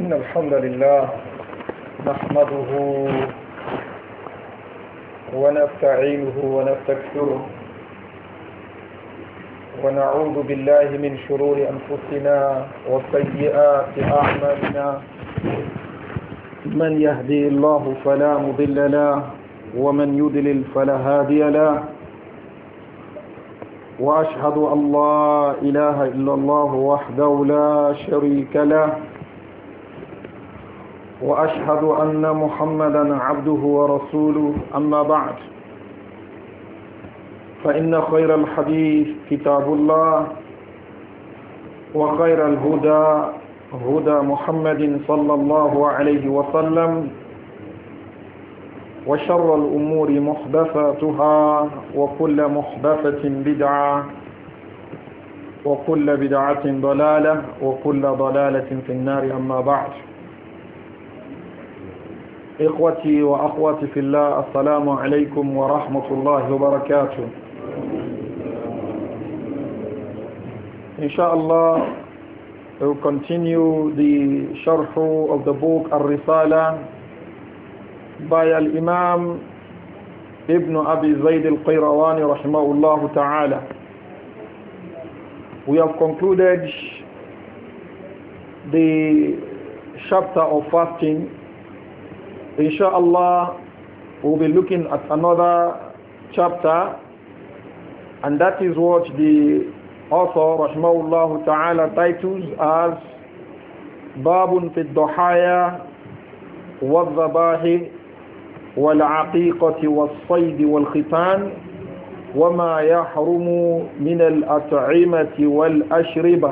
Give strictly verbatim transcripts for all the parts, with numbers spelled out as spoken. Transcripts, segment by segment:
إن الحمد لله نحمده ونستعينه ونستغفره ونعوذ بالله من شرور أنفسنا وسيئات أعمالنا من يهدي الله فلا مضل له ومن يضلل فلا هادي له وأشهد أن لا إله إلا الله وحده لا شريك له وأشهد أن محمدا عبده ورسوله أما بعد فإن خير الحديث كتاب الله وخير الهدى هدى محمد صلى الله عليه وسلم وشر الأمور محدثاتها وكل محدثة بدعة وكل بدعة ضلالة وكل ضلالة في النار أما بعد إخوتي وأخواتي في الله السلام عليكم ورحمة الله وبركاته Inshallah, we will continue the sharh of the book Al-Risala by Al-Imam Ibn Abi Zayd Al-Qayrawani rahimahullah ta'ala. We have concluded the chapter of fasting. Inshallah, we will be looking at another chapter, and that is what the author rahimahullah ta'ala titles as Babun fi ad-Duhaya wal-Dhabahi wal-Aqiqati wal-Sayd wal-Khitan وما يحرم من الأطعمة والأشربة.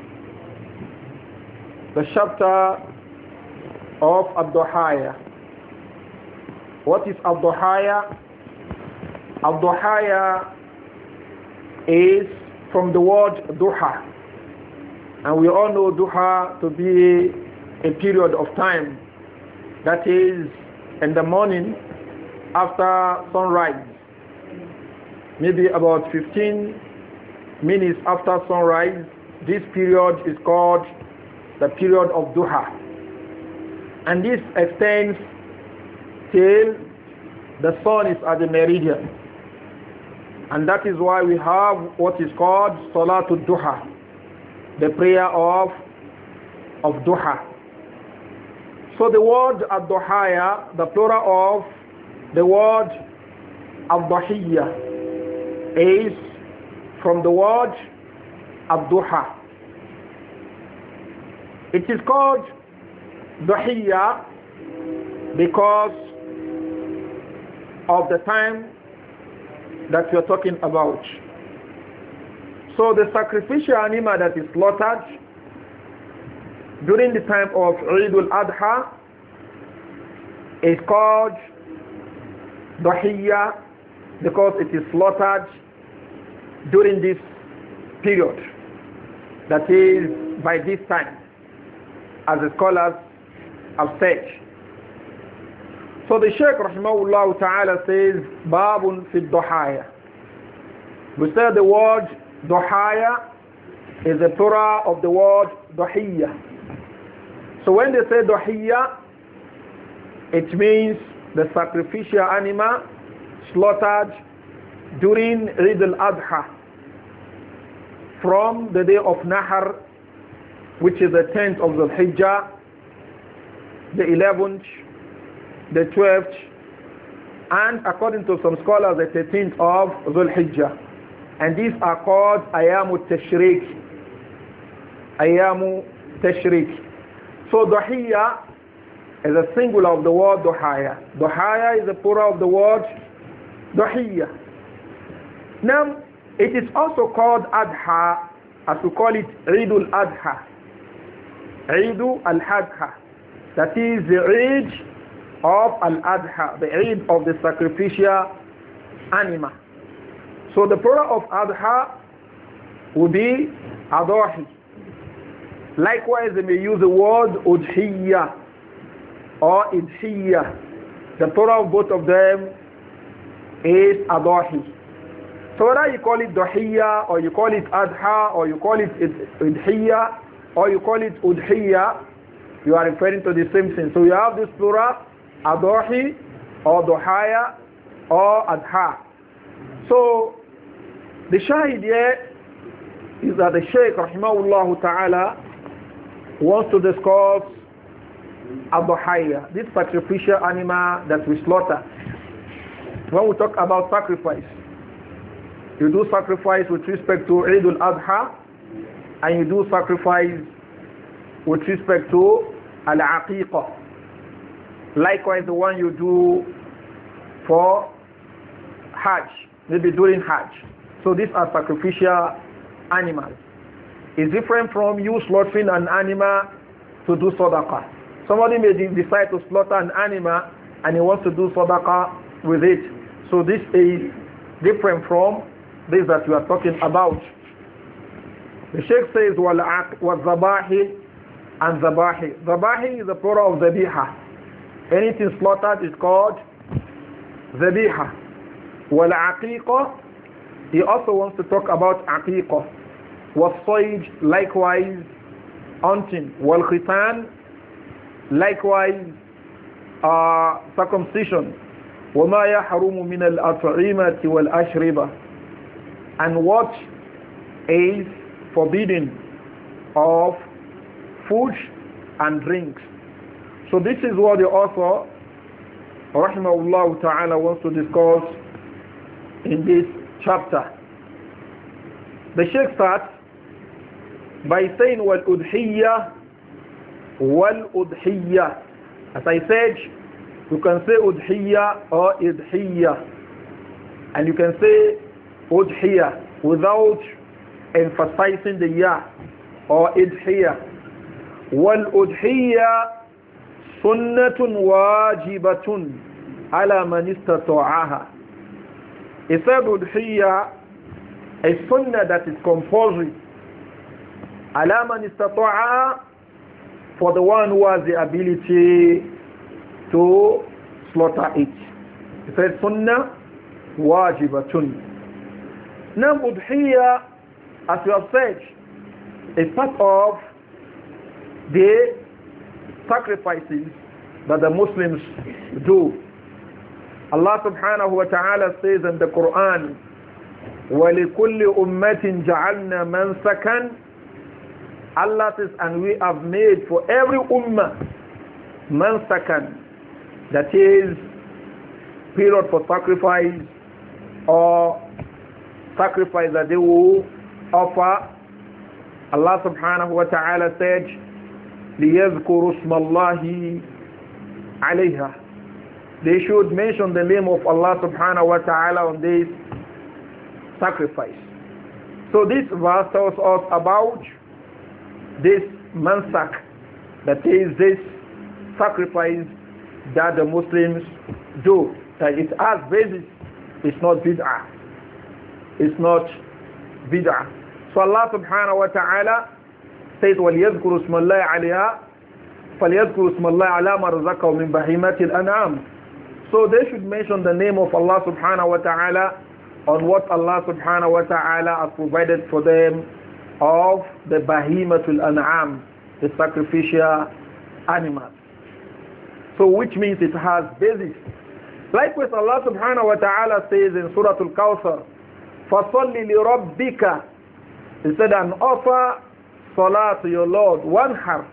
The chapter of ad-Duhaya. What is ad-Duhaya? Ad-Duhaya is from the word duha, and we all know duha to be a period of time that is in the morning after sunrise, maybe about fifteen minutes after sunrise. This period is called the period of duha, and this extends till the sun is at the meridian. And that is why we have what is called Salatul Duha, the prayer of, of Duha. So the word Ad-Duhaya, the plural of the word Ad-Duhiyya, is from the word Ad-Duha. It is called Duhiyya because of the time that we are talking about. So the sacrificial animal that is slaughtered during the time of Eid al-Adha is called Duhiyya because it is slaughtered during this period, that is by this time, as the scholars have said. So the Shaykh rahimahullah ta'ala says, Babun fi duhaya. We say the word duhaya is the plural of the word duhiyya. So when they say duhiyya, it means the sacrificial animal slaughtered during Eid al-Adha, from the day of Nahar, which is the tenth of the Hijjah, the eleventh, the twelfth, and according to some scholars the thirteenth of Dhul Hijjah. And these are called Ayamu Tashriq. Ayamu Tashriq. So Duhiyya is a singular of the word Duhaya. Duhaya is a plural of the word Duhiyya. Now, it is also called Adha, as we call it Eid al-Adha. Eid al-Adha. That is the Eid of Al-Adha, the Eid of the sacrificial animal. So the plural of Adha would be Adahi. Likewise, they may use the word Udhiyya or Idhiyya. The plural of both of them is Adahi. So whether you call it Duhiyya or you call it Adha or you call it Idhiyya or you call it Udhiyya, you are referring to the same thing. So you have this plural, adohi, or dohaya, or adha. So the shahid here is that the Shaykh rahimahullah ta'ala wants to discuss adohaya, this sacrificial animal that we slaughter. When we talk about sacrifice, you do sacrifice with respect to Eid al-Adha, and you do sacrifice with respect to al-Aqiqah. Likewise, the one you do for Hajj, maybe during Hajj. So these are sacrificial animals. It's different from you slaughtering an animal to do sadaqah. Somebody may decide to slaughter an animal and he wants to do sadaqah with it. So this is different from this that we are talking about. The Sheikh says, وَالذَّبَاحِ and zabahi. Zabahi is the plural of zabiha. Anything slaughtered is called zabiha. Wal-aqiqah, he also wants to talk about aqiqah. Was-sayd, likewise hunting. Wal-khitan, likewise uh, circumcision. وَمَا يَحْرُمُ مِنَ الْأَطْعِمَةِ وَالْأَشْرِبَةِ, and what is forbidden of food and drinks. So this is what the author rahimahullah ta'ala wants to discuss in this chapter. The Sheikh starts by saying wal-udhiyya, wal-udhiyya. As I said, you can say udhiyya or idhiyya, and you can say udhiyya without emphasizing the ya, or idhiyya. Wal-udhiyya sunnatun wajibatun ala man istata'aha. He said udhiyya, a sunnah that is compulsory, ala man istata'aha, for the one who has the ability to slaughter it. He said sunnah wajibatun. Now udhiyya, as we have said, is part of the sacrifices that the Muslims do. Allah subhanahu wa ta'ala says in the Quran, وَلِكُلِّ أُمَّةٍ جَعَلْنَا مَنْسَكًا. Allah says, and we have made for every ummah mansakan, that is period for sacrifice, or sacrifice that they will offer. Allah subhanahu wa ta'ala said, لِيَذْكُرُوا اسْمَ اللَّهِ عَلَيْهَا. They should mention the name of Allah subhanahu wa ta'ala on this sacrifice. So this verse tells us about this mansak, that is this sacrifice that the Muslims do, that it has basis. It's not bid'ah. It's not bid'ah. So Allah subhanahu wa ta'ala says, وَلْيَذْكُرُوا اسْمَ اللَّهِ عَلَيْهَا فَلْيَذْكُرُوا اسْمَ اللَّهِ عَلَى مَا رَزَقَهُم مِّن بَهِيمَةِ الْأَنْعَامِ. So they should mention the name of Allah subhanahu wa ta'ala on what Allah subhanahu wa ta'ala has provided for them of the bahimatul an'am, the sacrificial animals. So which means it has basis. Likewise, Allah subhanahu wa ta'ala says in Surah Al-Kawthar, فَصَلِّ لِرَبِّكَ. He said, and offer salah to your Lord, wanhar,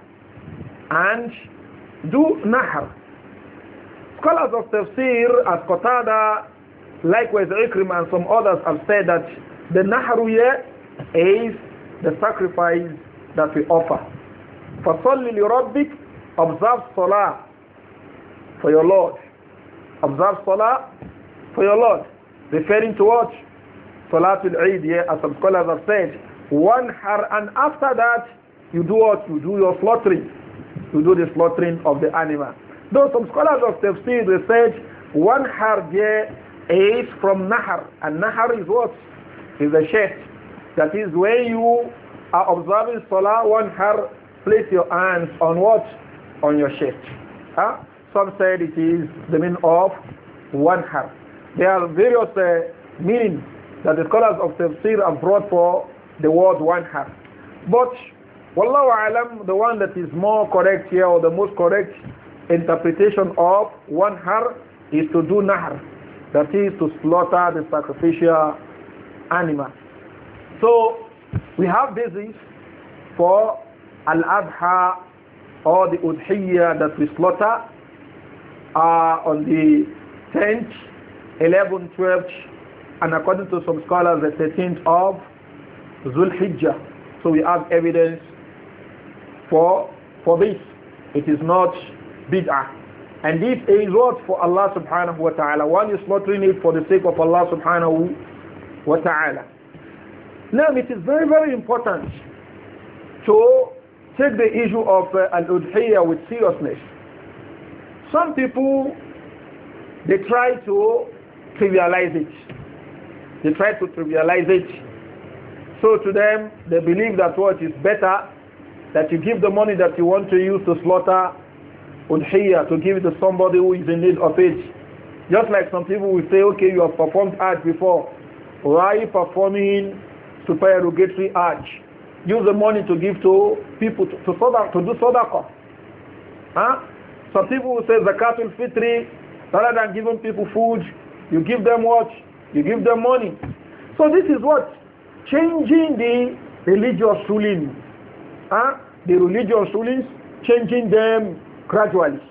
and do nahar. Scholars of tafsir, as Qatada, likewise Ikrim and some others have said that the nahru here is the sacrifice that we offer. فَصَلِّ لِرَبِّكَ, observe salah for your Lord. Observe salah for your Lord. Referring to what? Salatul Eid, yeah, as some scholars have said. One har, and after that, you do what? You do your slaughtering. You do the slaughtering of the animal. Though some scholars of tafsir, they said, one har there is from nahar. And nahar is what? Is a sheikh. That is when you are observing salah, one har, place your hands on what? On your sheikh. Huh? Some said it is the meaning of one har. There are various uh, meanings that the scholars of tafsir have brought for the word one har. But Wallahu alam, the one that is more correct here, or the most correct interpretation of one har, is to do nahr. That is to slaughter the sacrificial animal. So we have basis for al-adha or the udhiyya that we slaughter uh, on the tenth, eleventh, twelfth, and according to some scholars the thirteenth of Zulhijjah. So we have evidence for for this. It is not bid'ah. And this is what for Allah subhanahu wa ta'ala. One is slaughtering it for the sake of Allah subhanahu wa ta'ala. Now it is very very important to take the issue of uh, al-udhiyya with seriousness. Some people, they try to trivialize it. They try to trivialize it. So to them, they believe that what is better, that you give the money that you want to use to slaughter udhiyya, to give it to somebody who is in need of it. Just like some people will say, okay, you have performed Hajj before. Why are you performing supererogatory Hajj? Use the money to give to people to, to, to do sadaqah. Huh? Some people will say zakatul fitri, rather than giving people food, you give them what? You give them money. So this is what? Changing the religious ruling. Huh? The religious rulings, changing them gradually.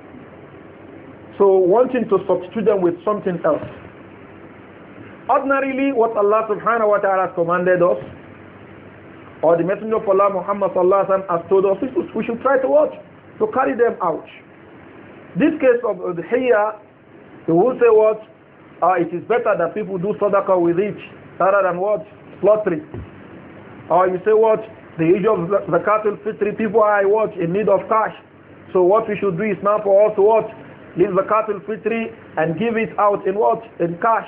So wanting to substitute them with something else. Ordinarily, what Allah subhanahu wa ta'ala has commanded us, or the Messenger of Allah Muhammad sallallahu alaihi wasallam has told us, we should try to watch, to carry them out. This case of the udhiyya, they will say what? Uh, it is better that people do sadaqah with it, rather than what? Slaughtering. Or you say what? The issue of zakatul fitri, people are what? In need of cash. So what we should do is now for us to what? Leave zakatul fitri and give it out in what? In cash.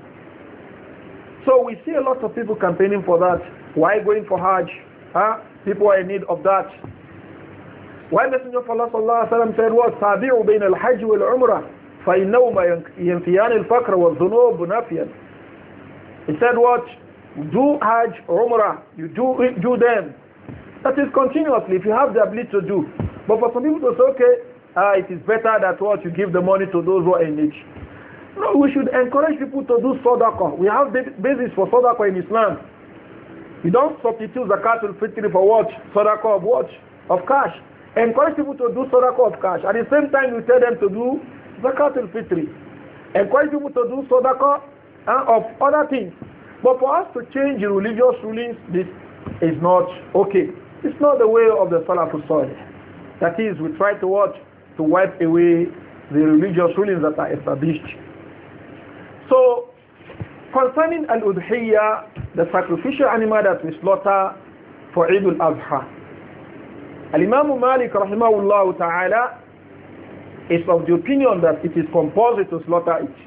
So we see a lot of people campaigning for that. Why going for Hajj? Huh? People are in need of that. Why Messenger of Allah sallallahu alaihi wasallam said what? Tabi'u bain al-Hajj wal-Umrah fa innahuma yanfiyan al-faqr wal-dhunub nafiyan. He said what? Do Hajj, Umrah, you do do them. That is continuously if you have the ability to do. But for some people to say, okay, uh, it is better that what you give the money to those who are in need. No, we should encourage people to do sadaqah. We have the basis for sadaqah in Islam. You don't substitute zakatul fitri for what? Sadaqah of what? Of cash. Encourage people to do sadaqah of cash. At the same time, you tell them to do zakatul fitri. Encourage people to do sadaqah uh, of other things. But for us to change the religious rulings, this is not okay. It's not the way of the Salafus Salih. That is, we try to watch, to wipe away the religious rulings that are established. So, concerning al-udhiyya, the sacrificial animal that we slaughter for Eid al-Adha, Al-Imam Malik rahimahullah ta'ala is of the opinion that it is compulsory to slaughter it.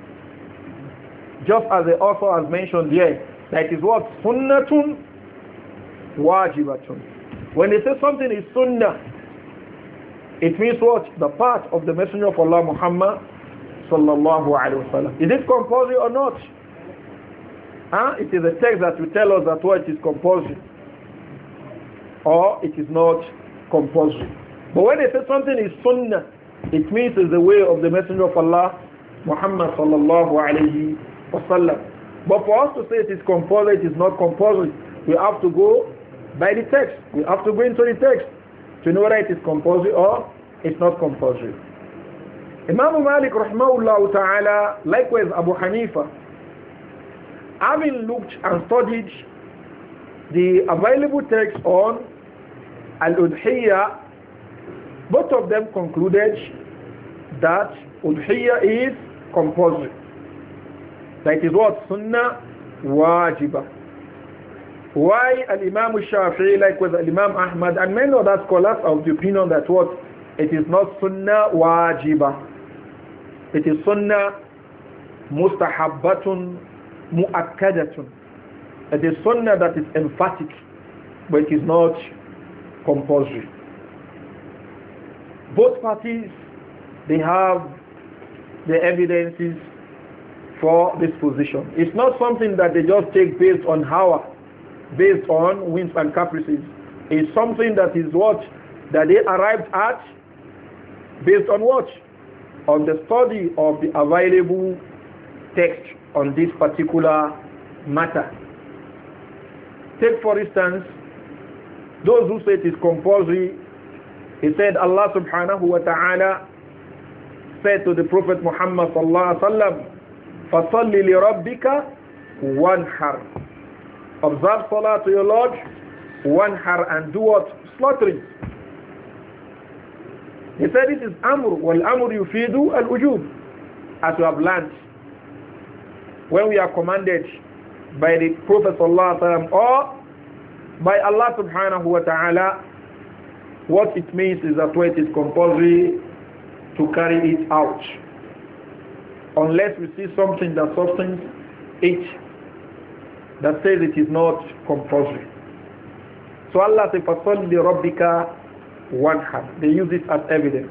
Just as the author has mentioned here, that is what? Sunnatun wajibatun. When they say something is sunnah, it means what? The part of the Messenger of Allah Muhammad sallallahu alaihi wasallam. Is it compulsory or not? Huh? It is a text that will tell us that what is compulsory or it is not compulsory. But when they say something is sunnah, it means it's the way of the Messenger of Allah Muhammad sallallahu alaihi wasallam. But for us to say it is compulsory, it is not compulsory. We have to go by the text. We have to go into the text to know whether it is compulsory or it's not compulsory. Imam Malik rahimahullah ta'ala, likewise Abu Hanifa, having looked and studied the available text on al-udhiyya, both of them concluded that udhiyya is compulsory. That is what? Sunnah wajiba. Why al-Imam Shafi'i, likewise al-Imam Ahmad, and many other scholars of the opinion that what? It is not sunnah wajiba. It is sunnah mustahabbatun mu'akkadatun. It is sunnah that is emphatic, but it is not compulsory. Both parties, they have the evidences for this position. It's not something that they just take based on hawa, based on whims and caprices. is something that is what? That they arrived at based on what? On the study of the available text on this particular matter. Take for instance, those who say it is compulsory. He said Allah subhanahu wa ta'ala said to the Prophet Muhammad sallallahu alaihi wasallam, فَصَلِّ لِرَبِّكَ وَانْحَرْ. Observe salah to your Lord, wanhar, and do what? Slaughtering. He said this is amr, wal amr yufidu al ujub, as we have learned. When we are commanded by the Prophet sallallahu alaihi wasallam or by Allah subhanahu wa ta'ala, what it means is that it is compulsory to carry it out, unless we see something that substance it that says it is not compulsory. So Allah says, فَصَلِّ لِرَبِّكَ وَانْحَرْ. They use this as evidence.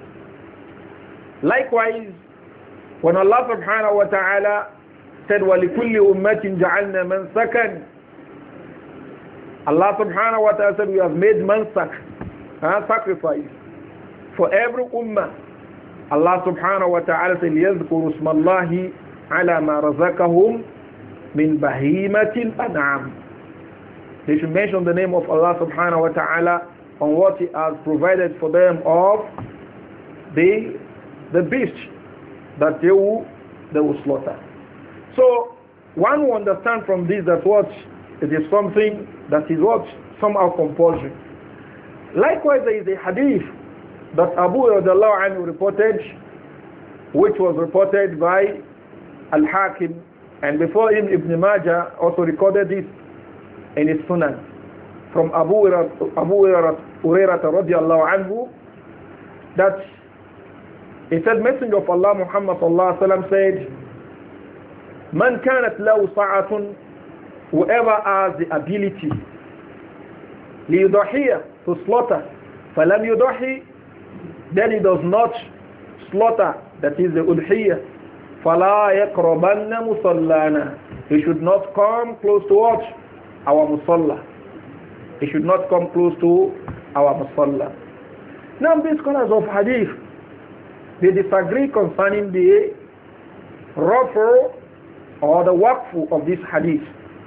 Likewise, when Allah subhanahu wa ta'ala said, وَلِكُلِّ أُمَّةٍ جَعَلْنَا مَنْسَكًا, Allah subhanahu wa ta'ala said, we have made mansak, uh, sacrifice, for every ummah. Allah subhanahu wa ta'ala said, لِيَذْكُرُ اسْمَ اللَّهِ عَلَى مَا رَزَقَهُمْ مِنْ بَهِيمَةِ الْأَنْعَامِ. They should mention the name of Allah subhanahu wa ta'ala on what He has provided for them of the, the beast that they will, they will slaughter. So one will understand from this that what it is something that is what somehow compulsory. Likewise, there is a hadith that Abu radiallahu anhu reported, which was reported by Al-Hakim, and before him Ibn Majah also recorded this in his Sunan from Abu Hurairah radiallahu anhu, that he said, Messenger of Allah Muhammad sallallahu alaihi wasallam said, Man kanat lahu sa'atun, whoever has the ability liyudahiya, to slaughter, falam yudahi, then he does not slaughter, that is the udhiyah, fala yaqrabanna musallana, he should not come close to what? Our musalla. He should not come close to our musalla. Now these scholars of hadith, they disagree concerning the rafu or the waqfu of this hadith.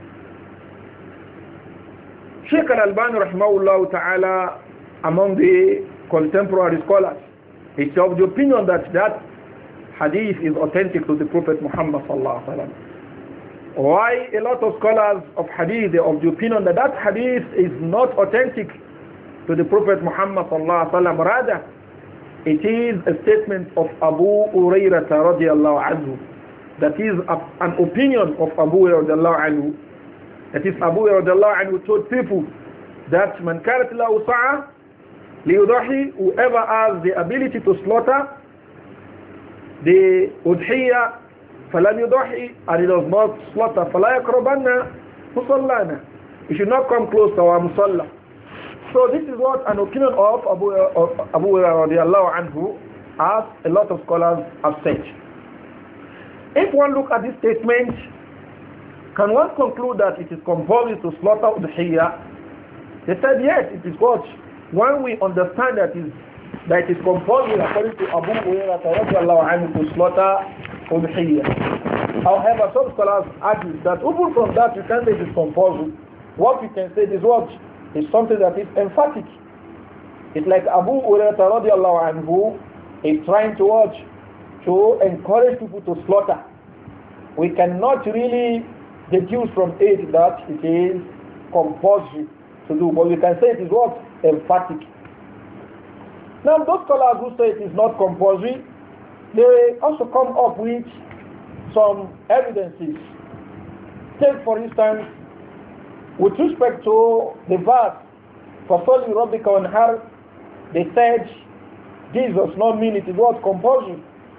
Sheikh Al-Albani rahimahullah ta'ala, among the contemporary scholars, is of the opinion that that hadith is authentic to the Prophet Muhammad sallallahu alaihi wasallam. Why a lot of scholars of hadith are of the opinion that that hadith is not authentic to the Prophet Muhammad sallallahu alaihi wasallam? Rather, it is a statement of Abu Hurairah radiallahu anhu. That is a, an opinion of Abu Hurairah radiallahu anhu. That is Abu Hurairah radiallahu anhu told people that man kanat lahu sa'a liyudahi, whoever has the ability to slaughter the udhiyah, falam yudahi, and he does not slaughter, fala yaqrabanna musallana, he should not come close to our musalla. So this is what an opinion of Abu Abu Hurairah radiallahu anhu, as a lot of scholars have said. If one look at this statement, can one conclude that it is compulsory to slaughter udhiyah? They said yes, it is what? When we understand that is that it is compulsory according to Abu Hurairah radiallahu anhu to slaughter udhiyah. However, some scholars argue that even from that you can't say it is compulsory. What we can say is what? Is something that is emphatic. It's like Abu Hurairah radiallahu anhu is trying to watch, to encourage people to slaughter. We cannot really deduce from it that it is compulsory to do, but we can say it is what? Emphatic. Now those scholars who say it is not compulsory, they also come up with some evidences. Take for instance, with respect to the verse, فَصَلِّ رَبِّكَ وَانْحَرْ, they said this does not mean it is what? Compulsory.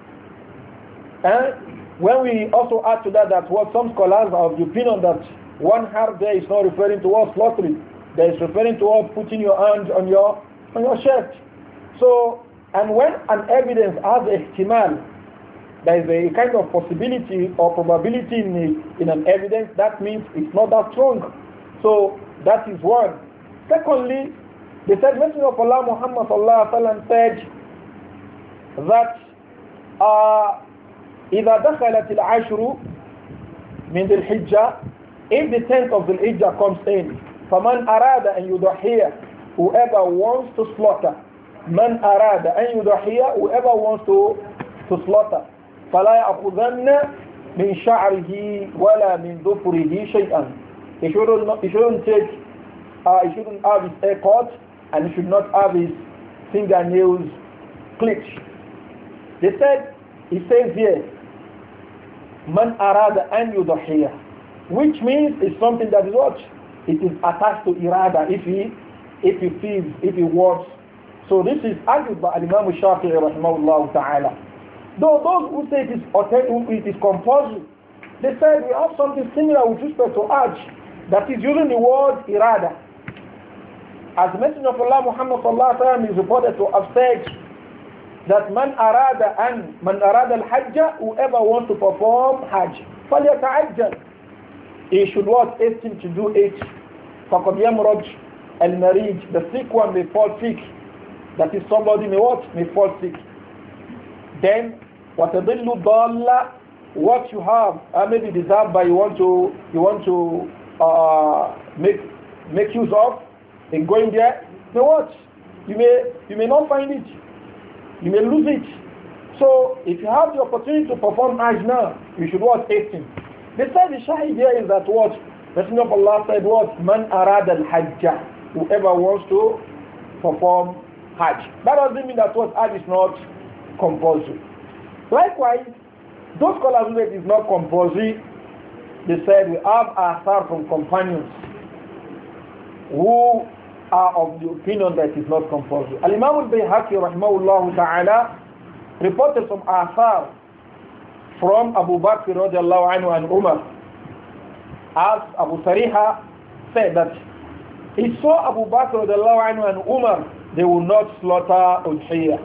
And when we also add to that that what some scholars are of the opinion that one har there is not referring to what? Slaughtering. There is referring to what? Putting your hand on your on your shirt. So, and when an evidence has a ihtimal, there is a kind of possibility or probability in, the, in an evidence, that means it's not that strong. So that is one. Secondly, the said Messenger of Allah Muhammad sallallahu alaihi wasallam said that uh, إذا دخلت العشر من ذي الحجة, if the tenth of the Hijjah comes in, فمن أراد أن يضحي, whoever wants to slaughter, من أراد أن يضحي, whoever wants to to slaughter, فلا يأخذن من شعره ولا من ظفره شيئا. He shouldn't, he shouldn't take, uh, he shouldn't have his hair cut, and he should not have his fingernails clipped. They said, he says here, Man arada an yudahiyah, which means it's something that is what? It is attached to irada, if he, if he feels, if he wants. So this is argued by Imam Shafi'i rahimahullah ta'ala. Though those who say it is authentic, it is compulsory, they said we have something similar with respect to Hajj, that is using the word irada. As the Messenger of Allah Muhammad sallallahu alaihi wasallam is reported to have said that man arada an man arada al-hajj, whoever wants to perform Hajj, falyata'ajjal, he should what? Hasten to do it. فَقَدْ يَمْرَجْ الْمَرِيجِ, the sick one may fall sick. That is, somebody may what? May fall sick. Then وَتَضِلُّ ضَالَّ, what you have, uh, maybe deserved by you want to you want to uh, make make use of in going there, may what? You may you may not find it. You may lose it. So if you have the opportunity to perform Hajj now, you should what? Hasten. They said the shahid here is that what? Messenger of Allah said what? Man arada al-hajjah, whoever wants to perform Hajj. That doesn't mean that what? Hajj is not compulsory. Likewise, those scholars who say it is not compulsory, they said we have athar from companions who are of the opinion that it is not compulsory. Al-Imam al-Bayhaqi rahimahullah ta'ala reported some athar from Abu Bakr radiallahu anhu and Umar. As Abu Sariha said that he saw Abu Bakr radiallahu anhu and Umar, they will not slaughter udhiyah.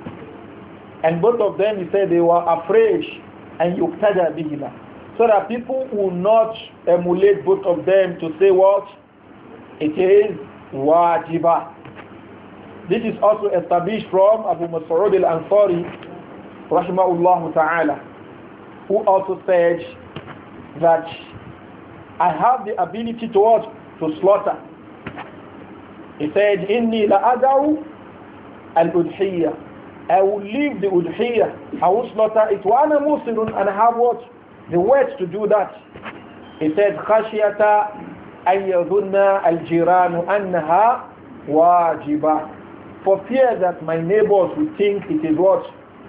And both of them, he said, they were afraid and yuqtada bihima, so that people will not emulate both of them to say what? It is wajiba. This is also established from Abu Mas'ud al-Ansari rahimahullah ta'ala, who also said that I have the ability to what? To slaughter. He said, Inni la'adaw al-udhiyya, I will leave the udhiyya, I will slaughter it, wa ana musirun, and I have what? The words to do that. He said, khashiyata أن يظن الجيران أنها واجبة, for fear that my neighbors will think it is what?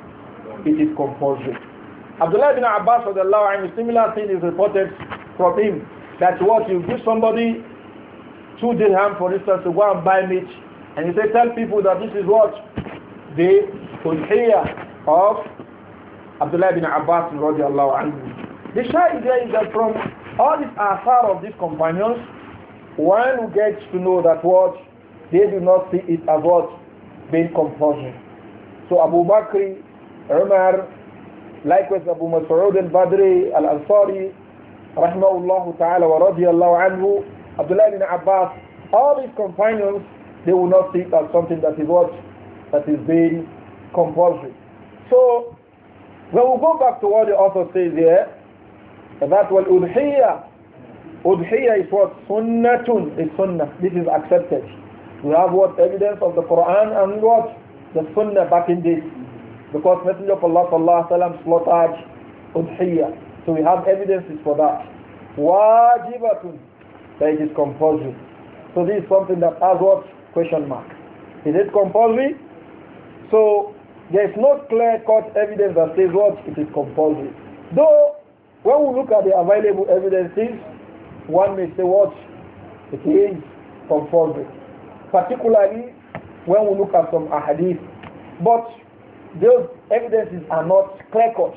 It is compulsory. Abdullah ibn Abbas radiallahu anhu, similar thing is reported from him, that what you give somebody two dirham for instance to go and buy meat, and you say tell people that this is what? The udhiyah of Abdullah ibn Abbas radiallahu anhu. The shahid idea is that from all these athar of these companions, one who gets to know that what? They do not see it as what? Being compulsory. So Abu Bakr, Umar, likewise Abu Mas'ud al-Badri, al-Ansari, rahimahullah ta'ala wa radiyallahu anhu, Abdullah ibn Abbas, all these companions, they will not see it as something that is what? That is being compulsory. So, when we go back to what the author says here, that wal udhiyya, udhiyya is what? Sunnatun is sunnah. This is accepted. We have what? Evidence of the Quran and what? The sunnah back in this. Because Messenger of Allah sallallahu alaihi wasallam slaughtered udhiyya. So we have evidences for that. Wajibatun, that it is compulsory. So this is something that has what? Question mark. Is it compulsory? So there is no clear-cut evidence that says what? It is compulsory. Though when we look at the available evidences, one may say what? It is compulsory. Particularly when we look at some ahadith. But those evidences are not clear-cut.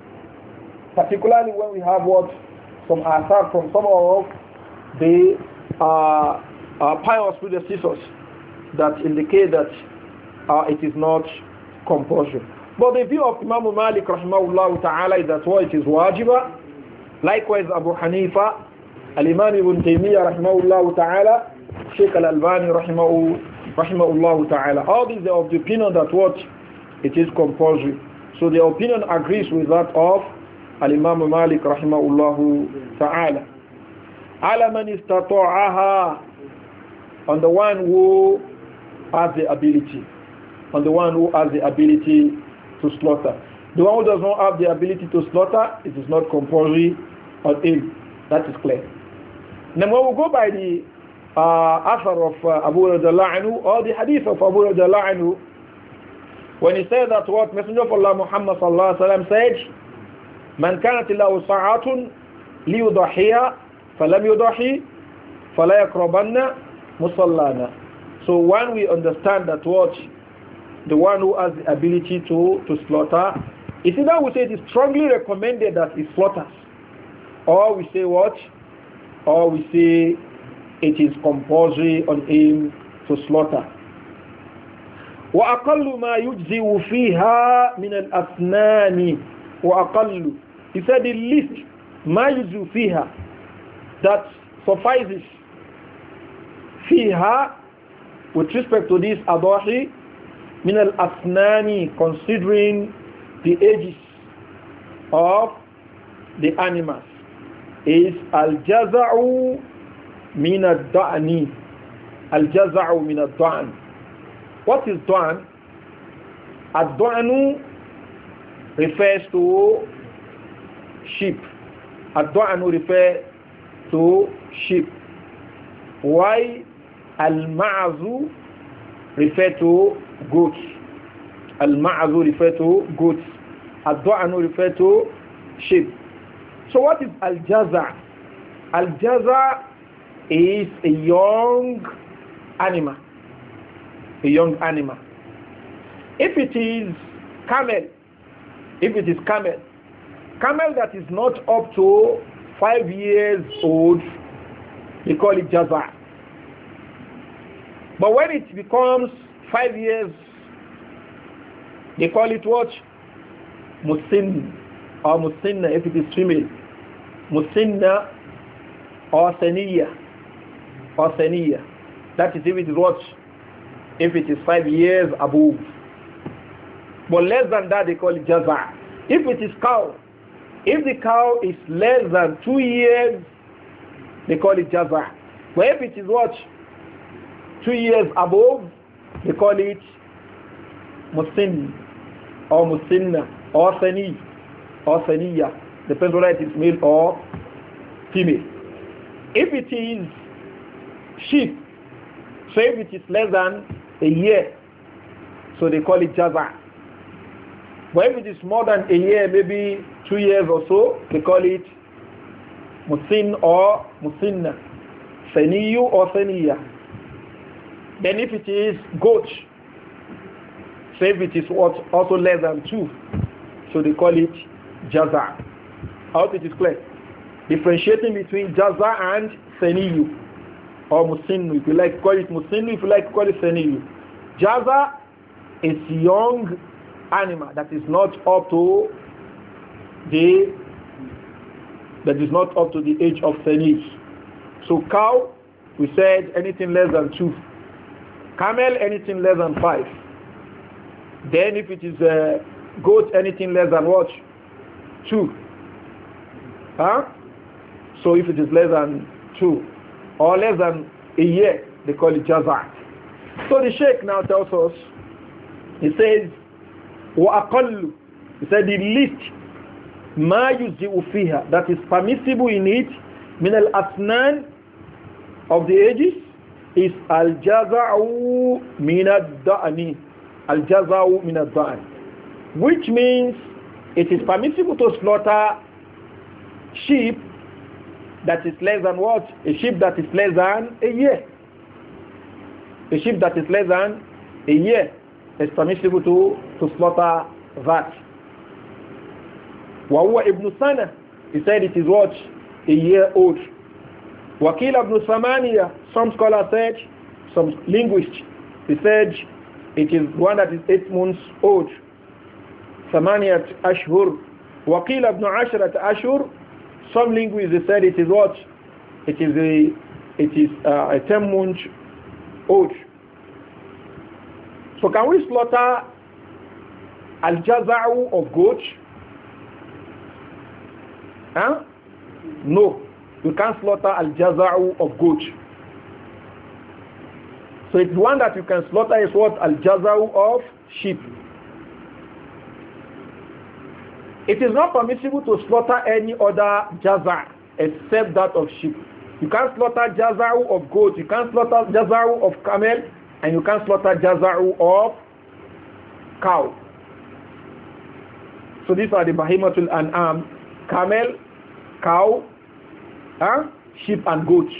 Particularly when we have what? Some asar from some of the uh, uh, pious predecessors that indicate that uh, it is not compulsory. But the view of Imam Malik rahimahullah ta'ala is that what? It is wajiba. Likewise Abu Hanifa, Al-Imam Ibn Taymiyyah rahimahullah ta'ala, Sheikh Al-Albani rahimahu, rahimahullah ta'ala. All these are of the opinion that what? It is compulsory. So the opinion agrees with that of Al-Imam Malik rahimahullah ta'ala. Ala man istata'aha, on the one who has the ability. On the one who has the ability to slaughter. The one who does not have the ability to slaughter, it is not compulsory on him. That is clear. Now when we go by the uh, author of uh, Abu Radallahu anhu, or the hadith of Abu Radallahu anhu, when he said that what Messenger of Allah Muhammad sallallahu alaihi wasallam said, "Man kanat lahu sa'atun liyudhiya, falam yudhi, fala yakrabanna musallana." So when we understand that what the one who has the ability to to slaughter, it's either we say it is strongly recommended that he slaughters, or we say what, or we say it is compulsory on him to slaughter. وَأَقَلُّ مَا يُجْزِئُ فِيهَا مِنَ الْأَسْنَانِ وَأَقَلُّ, he said the least مَا يُجْزِئُ فِيهَا, that suffices فِيهَا, with respect to this adahi, مِنَ الْأَسْنَانِ, considering the ages of the animals, is al-jaza'u min ad-da'ni. Al-jaza'u min ad-da'n. What is da'an? Ad-da'nu refers to sheep. Ad-da'nu refers to sheep. Why al-ma'azu refer to goats? Al-ma'azu refer to goats. Ad-da'nu refer to sheep. So what is al-jaza'? Al-jaza' is a young animal. A young animal. If it is camel, if it is camel, camel that is not up to five years old, we call it jaza'. But when it becomes five years, they call it what? Musin or musinna if it is female. Musinna or saniya or saniya. That is if it is what? If it is five years above. But less than that they call it jaza'. If it is cow, if the cow is less than two years, they call it jaza'. But if it is what? Two years above, they call it musin or musinna or sani or saniya. Depends whether it is male or female. If it is sheep, so if it is less than a year, so they call it jaza'. But if it is more than a year, maybe two years or so, they call it musin or musinna, saniyu or saniya. Then if it is goat, so if it is what, also less than two, so they call it jaza'. I hope it is clear. Differentiating between jaza' and saniyu or musinnu. If you like, call it musinnu. If you like, call it saniyu. Jaza' is young animal that is not up to the that is not up to the age of sani. So cow, we said anything less than two. Camel, anything less than five. Then if it is a goat, anything less than what? Two. Huh? So if it is less than two or less than a year, they call it jaza'. So the Sheikh now tells us, he says, وَأَقَلُّ, he said the least مَا يُجْزِئُ فِيهَا, that is permissible in it, مِنَ الْأَسْنَانِ, of the ages, is al-jaza'u min ad-da'ni. Al-jaza'u min ad-da'ni, which means it is permissible to slaughter sheep that is less than what? A sheep that is less than a year. A sheep that is less than a year is permissible to, to slaughter that. وَهُوَ ibn sana, he said it is what? A year old. Wakil ibn Samaniya, some scholars said, some linguists, he said it is one that is eight months old. Samaniyat ashhur. Wakil ibn Ashrat ashhur, some linguists they said it is what? It is a it is uh, a ten month old. So can we slaughter al-jaza'u of goat? Huh? No, you can't slaughter al-jaza'u of goat. So it's one that you can slaughter is what? Al-jaza'u of sheep. It is not permissible to slaughter any other jaza' except that of sheep. You can't slaughter jaza'u of goat, you can't slaughter jaza'u of camel, and you can't slaughter jaza'u of cow. So these are the bahimatul an'am: camel, cow, huh? sheep and goat.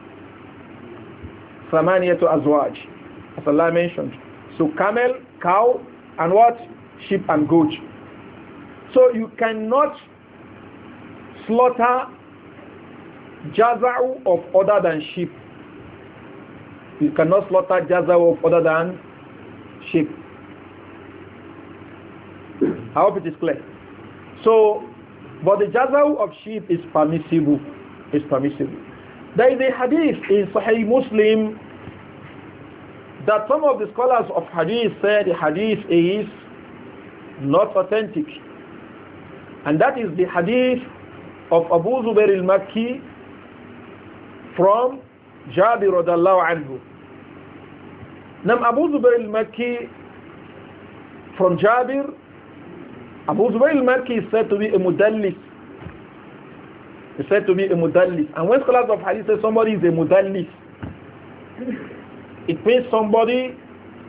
Samaniyatu azwaj, as Allah mentioned. So camel, cow, and what? Sheep and goat. So you cannot slaughter jaza'u of other than sheep. You cannot slaughter jaza'u of other than sheep. I hope it is clear. So, but the jaza'u of sheep is permissible. Is permissible. There is a hadith in Sahih Muslim that some of the scholars of hadith say the hadith is not authentic. And that is the hadith of Abu Zubair al-Makki from Jabir radallahu anhu. Now Abu Zubair al-Makki from Jabir, Abu Zubair al-Makki is said to be a mudallis. Is said to be a mudallis. And when scholars of hadith say somebody is a mudallis, it means somebody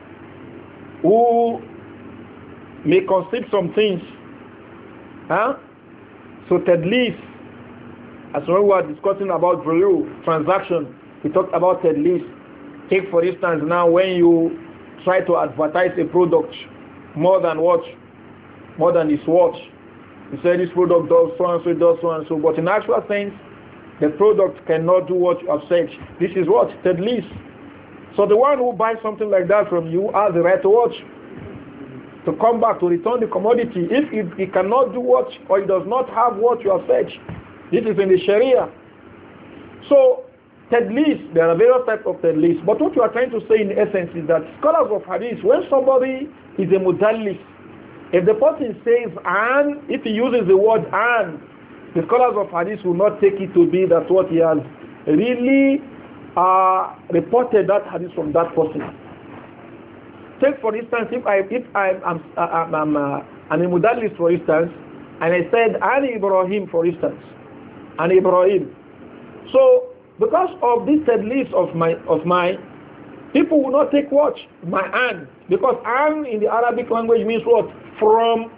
who may conceive some things. Huh? So tadlis, as when we were discussing about value transaction, we talked about tadlis. Take for instance now when you try to advertise a product more than what, more than its worth. You say this product does so and so, it does so and so, but in actual sense, the product cannot do what you have said. This is what? Tadlis. So the one who buys something like that from you has the right to watch, to come back, to return the commodity. If it, it cannot do what, or it does not have what you have said. This is in the Sharia. So, tadlis, there are various types of tadlis. But what you are trying to say in essence is that scholars of hadith, when somebody is a mudallis, if the person says an, if he uses the word an, the scholars of hadith will not take it to be that what he has really uh, reported that hadith from that person. Take for instance, if I if I'm I'm, I'm, I'm, uh, I'm a mudallis for instance, and I said an Ibrahim for instance, an Ibrahim. So because of this tadlis of my of mine, people will not take what my an, because an in the Arabic language means what? From.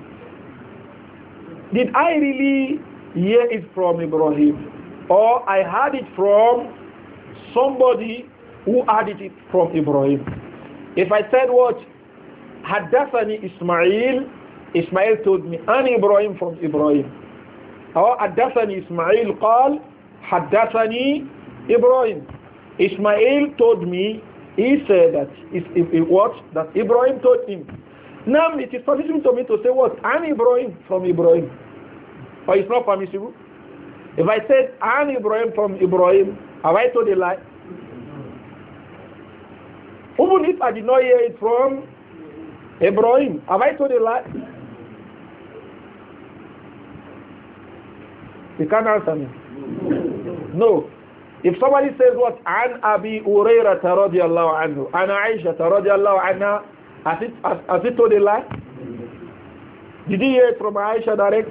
Did I really hear it from Ibrahim, or I heard it from somebody who heard it from Ibrahim? If I said what? Haddathani Ismail, Ismail told me, an Ibrahim from Ibrahim. Or Haddathani Ismail قال Haddathani Ibrahim. Ismail told me, he said that, it, it, it, what? That Ibrahim told him. Now it is permissible to me to say what? An Ibrahim from Ibrahim. Or it's not permissible? If I said an Ibrahim from Ibrahim, have I told a lie? Even if I did not hear it from Ibrahim, have I told a lie? You can't answer me. No. If somebody says what? An Abi Hurairah radiyallahu anhu, an Aisha radiyallahu anha, has it, has, has it told a lie? Did he hear it from Aisha direct?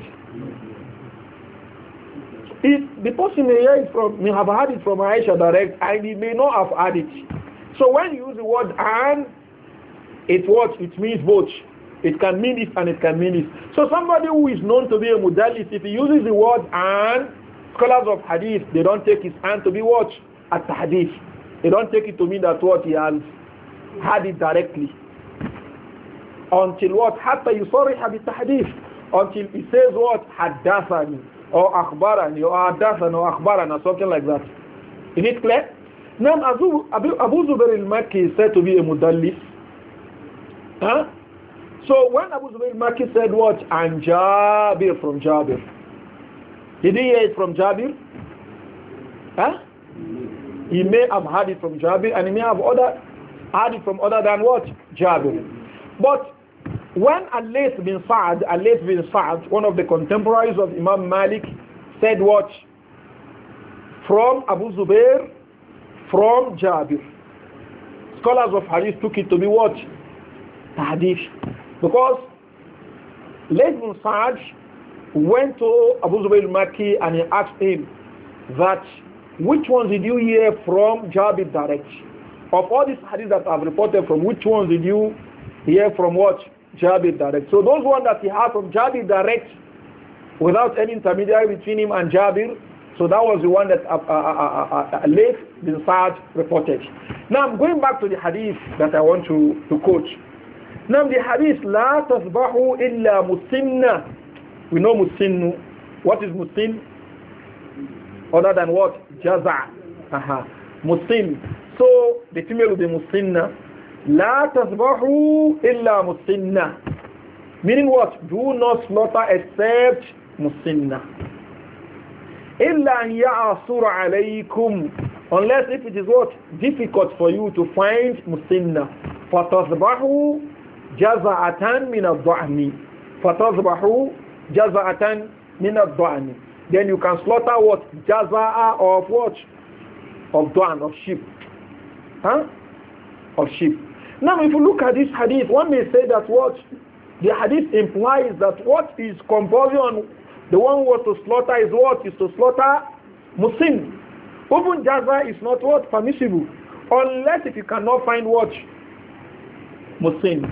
If the person may hear it from, may have heard it from Aisha direct, and he may not have heard it. So when you use the word an, it what? It means both. It can mean this and it can mean this. So somebody who is known to be a mudallis, if he uses the word an, scholars of hadith, they don't take his an to be what? At the hadith. They don't take it to mean that what he has had it directly. Until what? Hatta yusarriha bit hadith. Until he says what? Haddathani or akhbarani or haddathani or akhbarani or something like that. Is it clear? Now Abu, Abu, Abu Zubair al-Makki is said to be a mudallis. Huh? So when Abu Zubair al-Makki said what? And Jabir from Jabir. Did he hear it from Jabir? Huh? He may have had it from Jabir and he may have other, had it from other than what? Jabir. But when Al-Layth bin Sa'd, Al-Layth bin Sa'd, one of the contemporaries of Imam Malik, said what? From Abu Zubair, from Jabir. Scholars of Hadith took it to be what? Hadith. Because Layth bin Sa'd went to Abu Zubair al-Makki and he asked him that, which ones did you hear from Jabir direct? Of all these hadiths that I've reported from, which ones did you hear from what? Jabir direct. So those ones that he had from Jabir direct, without any intermediary between him and Jabir, so that was the one that uh, uh, uh, uh, uh, Layth bin Sa'd reported. Now I'm going back to the hadith that I want to, to quote. Now the hadith, لا تذبحوا إلا مسنة. We know musin. What is musin? Other than what? Jaza. Aha. Musin. So the female will be musinna. لا تذبحوا إلا مسنة. Meaning what? Do not slaughter except musinna. إلا أن يعصر عليكم. Unless if it is what? Difficult for you to find musinna. فَتَذْبَحُوا جَزَعَةً مِنَ الضَّعْنِ. فَتَذْبَحُوا جَزَعَةً مِنَ الضَّعْنِ. Then you can slaughter what? Jaza'a of what? Of Du'an, of sheep. Huh? Of sheep. Now if you look at this hadith, one may say that what? The hadith implies that what is compulsory on the one who was to slaughter is what? Is to slaughter musin. Even jaza is not what? Permissible. Unless if you cannot find what? Musin.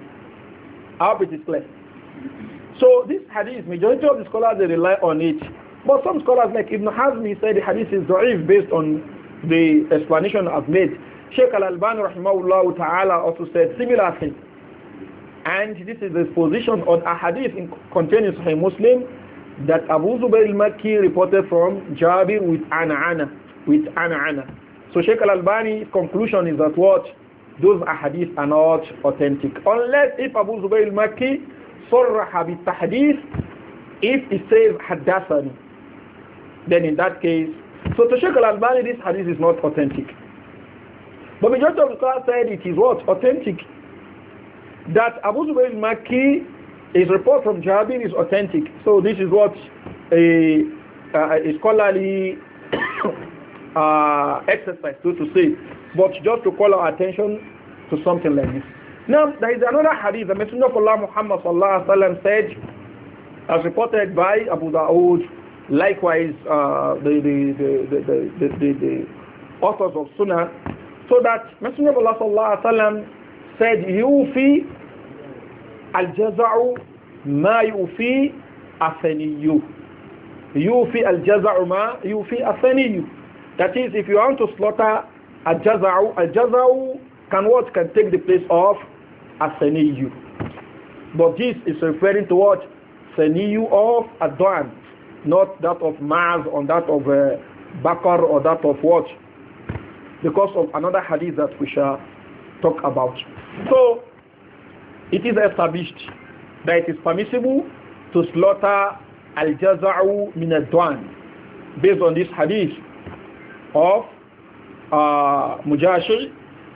I hope it is clear. So this hadith, majority of the scholars they rely on it. But some scholars like Ibn Hazmi said the hadith is da'if based on the explanation I've made. Sheikh Al-Albani rahimahullah ta'ala also said similar thing. And this is the position on a hadith in, contained in Sahih Muslim that Abu Zubayr al-Makki reported from Jabir with Ana'ana. With Ana'ana. So Sheikh Al-Albani's conclusion is that what? Those ahadith are not authentic. Unless if Abu Zubayr al-Makki صرح بالتحديث, if it says حدثني, then in that case, so to Sheikh Al-Albani this hadith is not authentic. But majority of the scholars said it is what? Authentic. That Abu Zubayr al-Makki, his report from Jabir is authentic. So this is what a, a, a scholarly uh, exercise, so to say. But just to call our attention to something like this. Now, there is another hadith. The Messenger of Allah Muhammad sallallahu alaihi wasallam said, as reported by Abu Dawood, likewise uh, the, the, the, the, the, the, the authors of Sunnah, so that Messenger of Allah sallallahu alaihi wasallam said, "Yufi al-jaza'u ma yufi athaniyu." Yufi al-jaza'u ma yufi athaniyu. That is, if you want to slaughter al-jaza'u, al-jaza'u can what can take the place of athaniyu. But this is referring to what? Thaniyu of Adwan, not that of Ma'az or that of uh, Bakar or that of what? Because of another hadith that we shall talk about. So, it is established that it is permissible to slaughter al-jaza'u min ad-du'an based on this hadith of uh, Mujashir,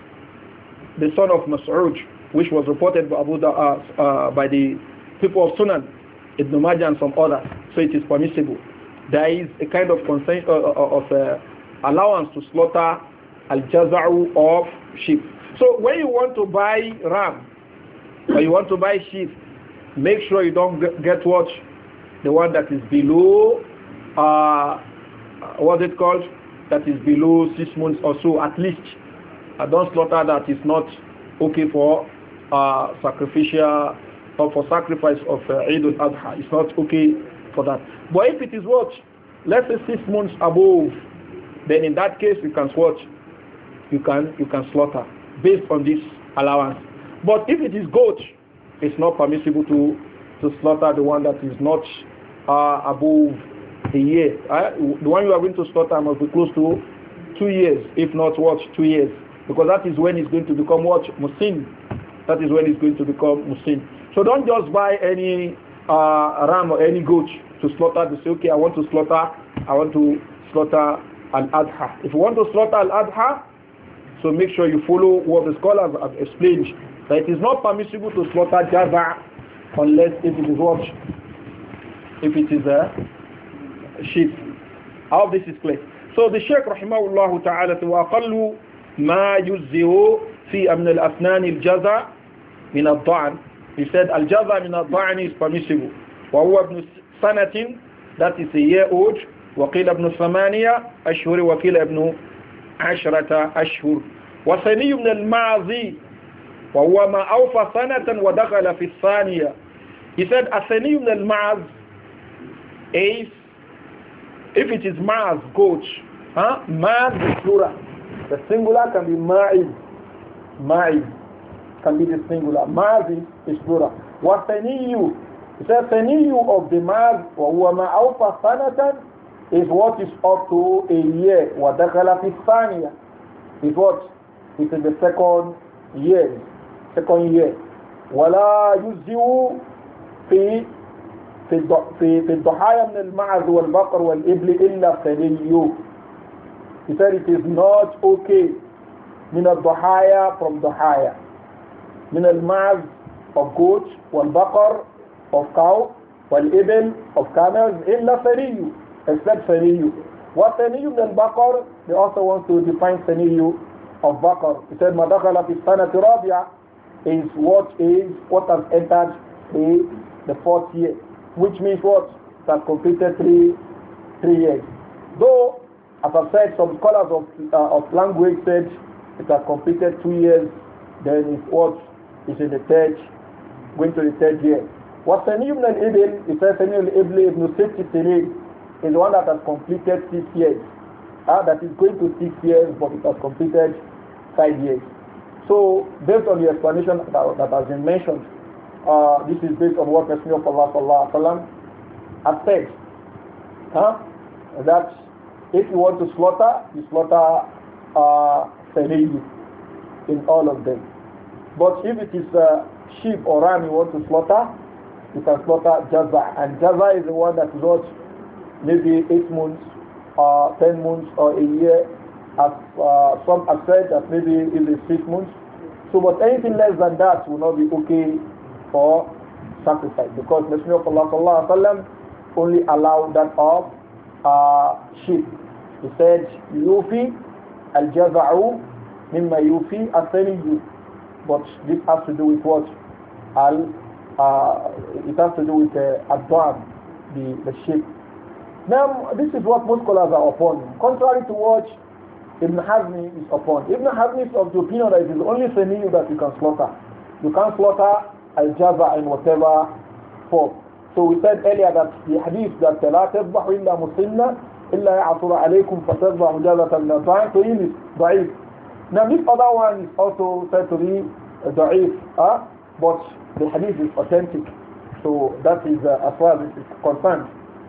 the son of Mas'ud, which was reported by, Abu da, uh, uh, by the people of Sunan, Ibn Majah and some others. So it is permissible. There is a kind of consent uh, of uh, allowance to slaughter al-jaza'u of sheep. So when you want to buy ram or you want to buy sheep, make sure you don't get what? The one that is below, uh, what's it called? That is below six months or so at least. Uh, don't slaughter that is not okay for uh, sacrificial or for sacrifice of uh, Eid al-Adha. It's not okay for that. But if it is what? Let's say six months above, then in that case you can what? You can you can slaughter based on this allowance. But if it is goat, it's not permissible to to slaughter the one that is not uh, above a year. Uh, the one you are going to slaughter must be close to two years, if not what? Two years. Because that is when it's going to become what? Musin. That is when it's going to become Musin. So don't just buy any uh, ram or any goat to slaughter to say, okay, I want to slaughter, I want to slaughter al-adha. If you want to slaughter al-adha, so make sure you follow what the scholars have explained. That it is not permissible to slaughter jaza unless if it is what? If it is a sheep. All of this is clear. So the Shaykh rahimahullah ta'ala وَأَقَلُّ مَا يُزِّهُ فِي أَمْنِ الْأَثْنَانِ الْجَزَى مِنَ الضَّعْنِ. He said al-jaza min al-ضَّعْنِ is permissible. وَهُوَ ابْنُ سَنَةٍ, that is a year old. وَقِيلَ ابْنُ ثَمَانِيَ أَشْهُرِ وَقِيلَ ابْنُ عَشْرَةَ أَشْهُرِ. وَثَنِيُّ مِنَ الْمَعْزِ وَهُوَ مَا أَوْفَى سَنَةً وَدَخَلَ فِي الثَّانِيَةِ. He said أَثَنِيُّ مِنَ الْمَعْزِ is, if it is ma'az, goat, huh? Ma'az is plural. The singular can be ma'iz. Ma'iz can be the singular. Ma'az is, is plural. وَثَنِيُّ, he said thaniyu of the ma'az وَهُوَ مَا أَوْفَى سَنَةً is what is up to a year. وَدَخَلَ فِي الثَّانِيَةِ is what? It's in the second year. Second year. وَلَا يُزِّيُ فِي في في الضحايا من المعز والبقر والإبل إلا ثني. He said it is not okay من الضحايا from ضحايا من المعز of goat والبقر of cow والإبل of camels إلا ثني except ثني. وثني من البقر, they also want to define ثني of بقر. He said ما دخل في السنة الرابعة is what is what has entered the the fourth year, which means what? It has completed three three years. Though, as I've said, some scholars of uh, of language said it has completed two years, then it's what is in the third, going to the third year. What Sani ibn al-Ibil, it says Sani al-Ibil ibn Sitti Sinin is the one that has completed six years. Uh, that is going to six years, but it has completed five years. So, based on the explanation that, that has been mentioned, Uh, this is based on what Messenger of Allah sallallahu alaihi wasallam has said, huh? That if you want to slaughter, you slaughter uh, in all of them. But if it is uh, sheep or ram you want to slaughter, you can slaughter jaza. And jaza is the one that is not maybe eight months, or ten months, or a year. As uh, some have said that maybe it is six months. So, but anything less than that will not be okay for sacrifice, because Messenger of Allah sallallahu alaihi wasallam only allowed that of uh, sheep. He said, "Yufi al-jaza'u mimma yufi al-thaniyu," but this has to do with what? Al, uh, it has to do with uh, ad-dam, the the sheep. Now, this is what most scholars are upon, contrary to what Ibn Hazmi is upon. Ibn Hazmi is of the opinion that it is only thaniyu that you can slaughter. You can't slaughter al-jaza in whatever form. So we said earlier that the hadith that لا تذبح إلا مسنة إلا يعثر عليكم فتذبح جازة من الضعيف, so is ضعيف. Now this other one is also said to be ضعيف, uh, but the hadith is authentic. So that is uh, as far as it is concerned.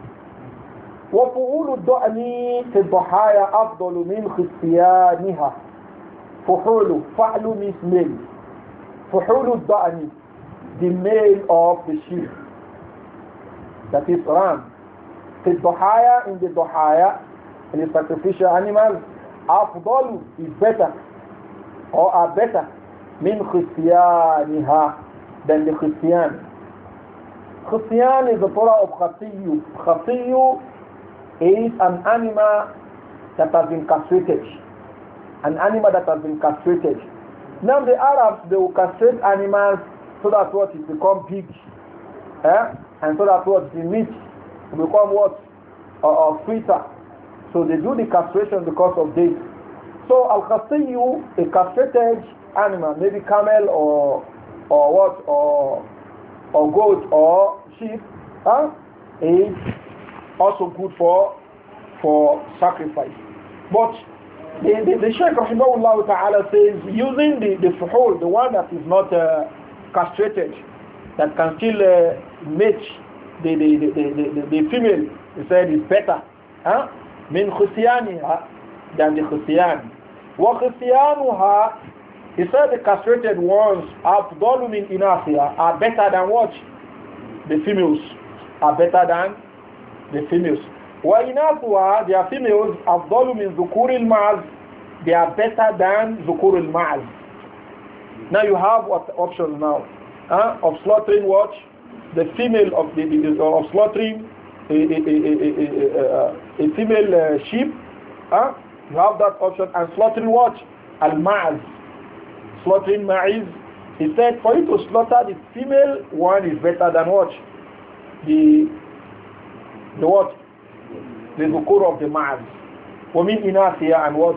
وفعول الضأن في الضحايا أفضل من خصيانها. فحول, فعل means male. فحول الضأن, the male of the sheep, that is ram. The dohaya, in the dohaya, in the sacrificial animals, afdalu is better, or are better, min khusiyaniha, than the khusyan. Khusyan is the plural of khasiyu. Khasiyu is an animal that has been castrated. An animal that has been castrated. Now the Arabs, they will castrate animals so that what it become big, eh? And so that what the meat will become what uh, uh, sweeter. So they do the castration because of this. So al-khasiyu, a castrated animal, maybe camel or or what or or goat or sheep, huh? Is also good for for sacrifice. But the the, the Shaykh rahimahullah ta'ala says using the the fuhul, the one that is not uh, castrated, that can still uh, mate the the, the, the, the, the female, he said is better, huh? Min khusiyaniha, than the khusiyan. Wa khusiyanuha, he said the castrated ones afdalu min inathiha, are better than what? The females are better than the females. وَإِنَاثُهَا, their females, أَفْضَلُ مِنْ ذُكُورِ الْمَعَزِ, they are better than ذُكُورِ الْمَعَزِ. Now you have what options now? Huh? Of slaughtering what? The female of the, the of slaughtering a, a, a, a, a, a female uh, sheep. Huh? You have that option. And slaughtering what? Al-Ma'az. Slaughtering ma'iz. He said for you to slaughter the female one is better than what? The the what? The zukur of the ma'az. For me inas here and what?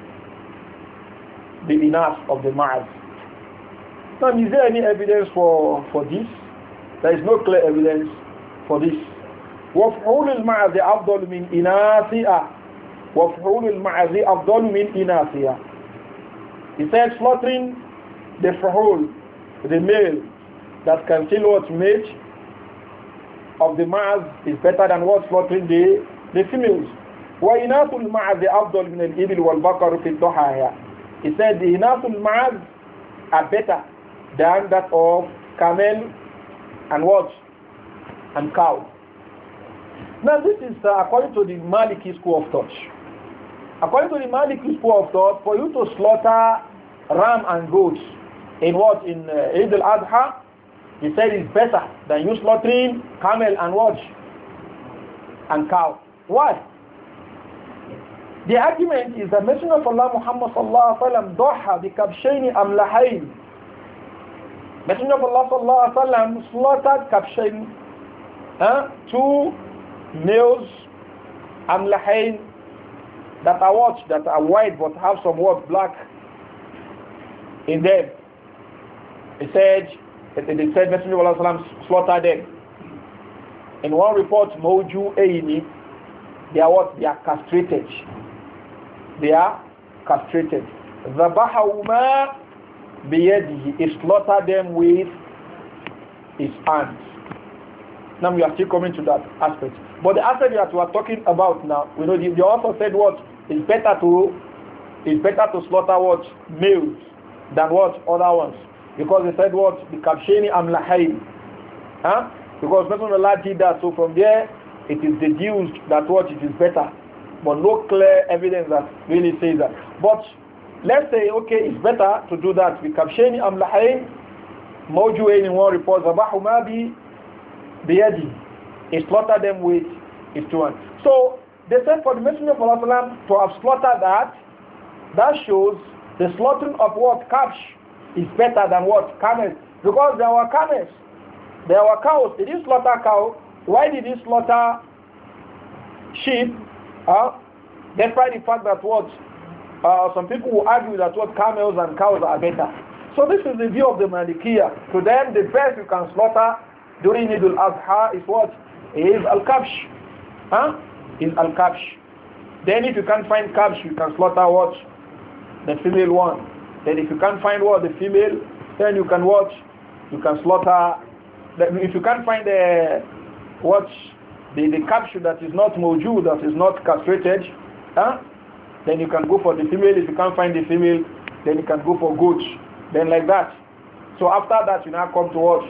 The inas of the ma'az. Now, is there any evidence for, for this? There is no clear evidence for this. وَفْعُولُ الْمَعَذِ أَفْضَلُ مِنْ إِنَاثِهَا وَفْعُولُ الْمَعَذِ أَفْضَلُ مِنْ إِنَاثِهَا. He said slaughtering the fahul, the male that can kill what mate of the ma'az is better than what slaughtering the, the females. وَإِنَاثُ الْمَعَذِ أَفْضَلُ مِنَ الْإِبِلِ وَالْبَقَرُ فِي الضُّحَايَا. He said the إِنَاثُ الْمَعَذِ are better than that of camel and what? And cow. Now this is uh, according to the Maliki school of thought. According to the Maliki school of thought, for you to slaughter ram and goats in what? In uh, Eid al-Adha, he said it's better than you slaughtering camel and what? And cow. Why? The argument is the Messenger of Allah Muhammad sallallahu alaihi wasallam ضحى بكبشين أملحين. Messenger of Allah sallallahu alaihi wasallam slaughtered kabshain, huh? two males amlahain that are what? That are white but have some what? Black in them. He said, they said Messenger of Allah sallallahu alaihi wasallam slaughtered them. In one report, Mawju Aini, they are what? They are castrated. They are castrated. Zabahahuma biyadihi, he slaughtered them with his hands. Now we are still coming to that aspect. But the aspect that we are talking about now, we know the, they also said what? It's better to it's better to slaughter what? Males than what? Other ones. Because they said what? The kabsheni amlahain. Huh? Because Messenger of Allah did that, so from there it is deduced that what? It is better. But no clear evidence that really says that. But let's say, okay, it's better to do that. We kabsheni amlahain, mawju'ain in one report, zabahuma bi biyadi. He slaughtered them with his two hands. So they said for the Messenger of Allah to have slaughtered that, that shows the slaughtering of what? Kabsh is better than what? Camels. Because there were camels. There were cows. He didn't slaughter cow. Why did he slaughter sheep? Uh, despite the fact that what uh, some people will argue that what camels and cows are better. So this is the view of the Malikiya. To them, the best you can slaughter during Eid al-Adha is what? Is al-Kabsh. Huh? Is al-Kabsh. Then if you can't find Kabsh, you can slaughter what? The female one. Then if you can't find what? The female, then you can watch. You can slaughter. The, if you can't find the what? The, the capsule that is not mawju, that is not castrated, huh? Then you can go for the female. If you can't find the female, then you can go for goats. Then like that. So after that, you now come to watch.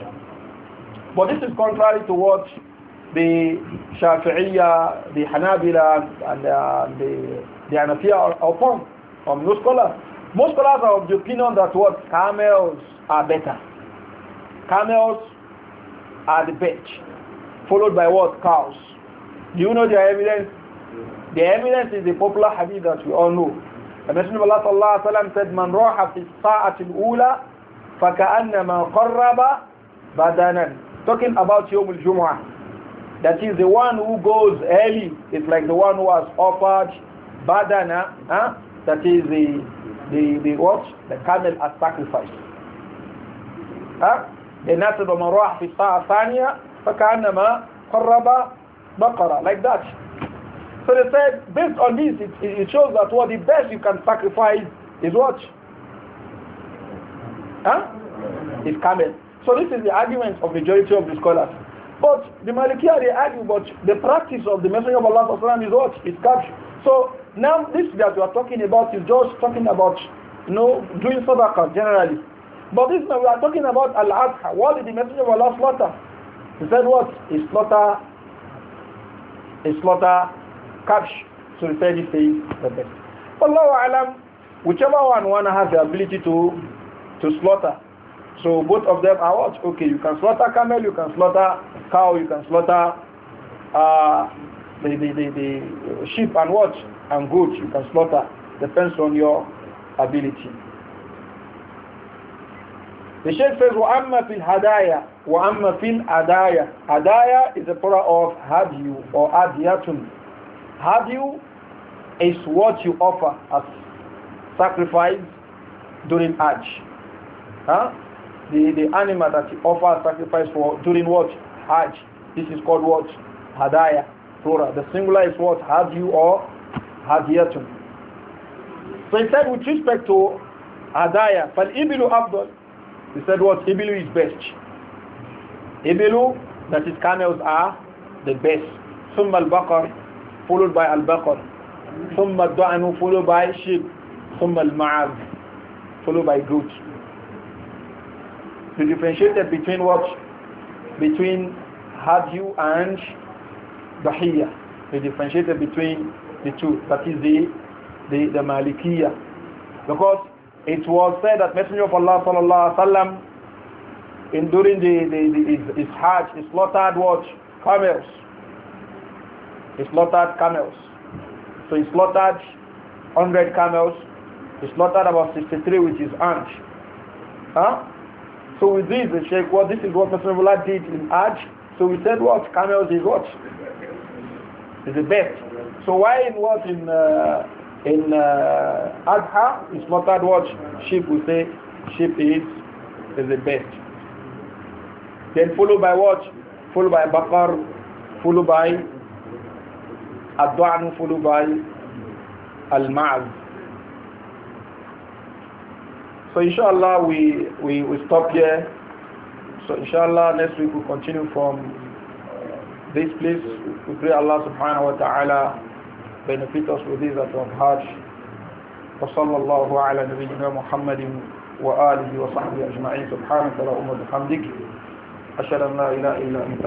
But this is contrary to what the Shafi'iyya, the Hanabila, and uh, the, the Hanafiya are upon. From most scholars. Most scholars are of the opinion that what? Camels are better. Camels are the best. Followed by what? Cows. Do you know the evidence? The evidence is the popular hadith that we all know. The Messenger of Allah sallallahu alaihi wasallam said, "Man raha fi as-sa'ati al-ula, faka'annama qarraba badanan." Talking about Yawm al-Jumu'ah. That is the one who goes early. It's like the one who has offered badana. Huh? That is the the the what? The camel as sacrifice. Huh? The Nasr of Man raha fi as-sa'a thaniya, فَكَأَنَّمَا قَرَّبَ بَقَرَةً, like that. So they said, based on this, it, it shows that what the best you can sacrifice is what? Huh? Is camel. So this is the argument of majority of the scholars. But the Malikiya, they argue, but the practice of the Messenger of Allah is what? Is capture. So now this that we are talking about is just talking about, you know, doing sadaqah generally. But this we are talking about Al-Adha. What did the Messenger of Allah slaughter? He said what? He slaughter, he slaughter catch. So he said this is the best. Allahu Alam, whichever one one has the ability to to slaughter. So both of them are what? Okay, you can slaughter camel, you can slaughter cow, you can slaughter uh, the, the, the, the sheep and what? And goat, you can slaughter. Depends on your ability. The Shaykh says, وَأَمَّا فِي الْهَدَايَا وَأَمَّا فِي الْأَدَايَا. Adaya is a plural of hadyu or adiyatun. Hadyu is what you offer as sacrifice during Hajj. Huh? The, the animal that you offer sacrifice for during what? Hajj. This is called what? Hadaya. Plural. The singular is what? Hadyu or hadiyatun. So he said with respect to Hadaya, فَالْإِبِلُ أَفْضَلُ. He said what? Ibilu is best. Ibilu, that is camels, are the best. ثُمَّ الْبَقَرِ, followed by al-baqar. ثُمَّ الدَّعَنُ, followed by sheep. ثُمَّ الْمَعَذ, followed by goat. To differentiate between what? Between hadyu and dahiyya. They differentiated between the two. That is the the, the Malikiyya. Because it was said that Messenger of Allah sallallahu alaihi wasallam in during the, the, the his, his Hajj, he slaughtered what? Camels. He slaughtered camels. So he slaughtered one hundred camels. He slaughtered about sixty-three with his aunt. Huh? So with this, the Sheikh, what this is what Messenger of Allah did in Hajj. So we said what? Camels is what? Is the best. So why in what? In uh, in uh, Adha, it's slaughtered what? Sheep, we say sheep is, is the best. Then followed by what? Followed by Bakar, followed by Ad-Du'anu, followed by Al-Ma'az. So inshallah we, we, we stop here. So inshallah next week we'll continue from this place. We pray Allah subhanahu wa ta'ala benefit us with this that we have Hajj. وصلى الله على نبينا محمد وآله وصحبه أجمعين سبحانك اللهم وبحمدك أشهد أن لا إله إلا أنت.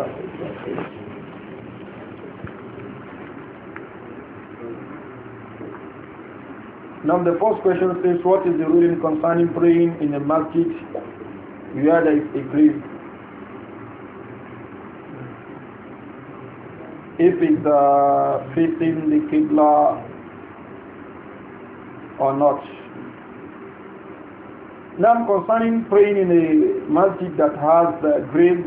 Now the first question says, what is the ruling concerning praying in a masjid where there is a grave? If it's uh, facing the Qibla or not. Now concerning praying in a masjid that has a grave,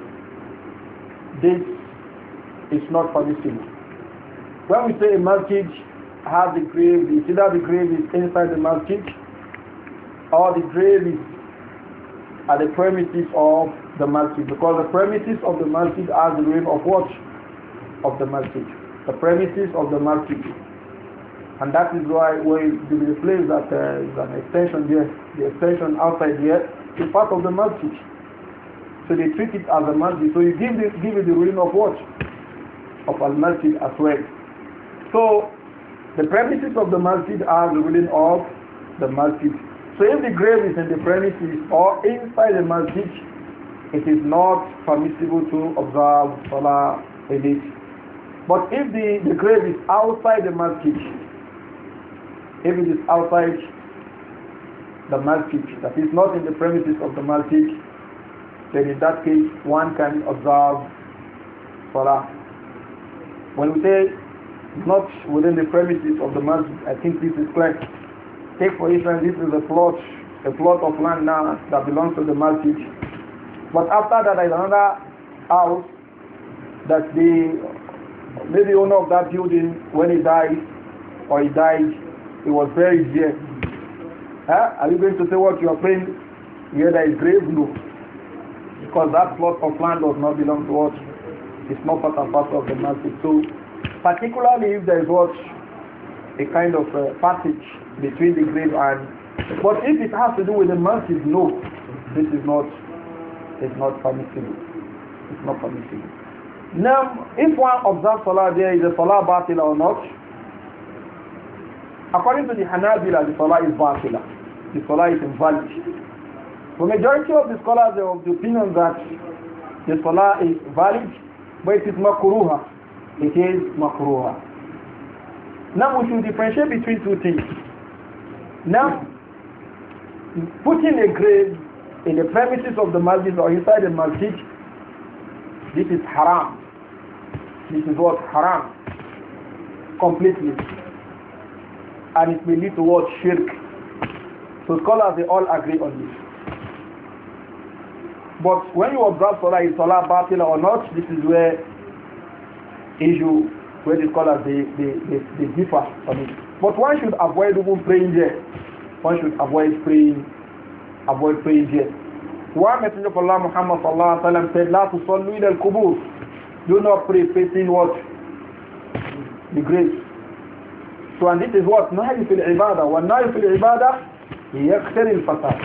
this is not permissible. When we say a masjid has a grave, it's either the grave is inside the masjid or the grave is at the premises of the masjid, because the premises of the masjid are the grave of what? Of the masjid. The premises of the masjid. And that is why when the place that uh, is an extension there, the extension outside here is part of the masjid. So they treat it as a masjid. So you give, the, give it the ruling of what? Of al-masjid as well. So the premises of the masjid are the ruling of the masjid. So if the grave is in the premises or inside the masjid, it is not permissible to observe salah in it. But if the, the grave is outside the masjid, if it is outside the masjid, that is not in the premises of the masjid, then in that case one can observe salah. When we say not within the premises of the masjid, I think this is clear. Take for instance, this is a plot, a plot of land now that belongs to the masjid. But after that there is another house that the maybe owner of that building, when he died or he died, he was buried there. Huh? Are you going to say what you are praying where there is grave? No. Because that plot of land does not belong to us. It's not part and parcel of the masjid. So particularly if there is what? A kind of uh, passage between the grave and... But if it has to do with the masjid, no. This is not, it's not permissible. It's not permissible. Now, if one observes salah there, is the salah batila or not? According to the Hanabila, the salah is batila. The salah is invalid. The majority of the scholars are of the opinion that the salah is valid, but it is makruha. It is makruha. Now we should differentiate between two things. Now, putting a grave in the premises of the masjid or inside the masjid, this is haram. This is what? Haram. Completely. And it may lead to what? Shirk. So scholars, they all agree on this. But when you observe Salah, is Salah batila or not, this is where issue, where the scholars, they, they, they, they differ on it. But one should avoid even praying there. One should avoid praying, avoid praying there. One Messenger of Allah Muhammad sallallahu alaihi wasallam said, "La tusallu ila al-qubur." Do not pray facing what? The grave. So and this is what? Nahy fil ibadah. Wa nahy fil ibadah yaqtari al-fasad.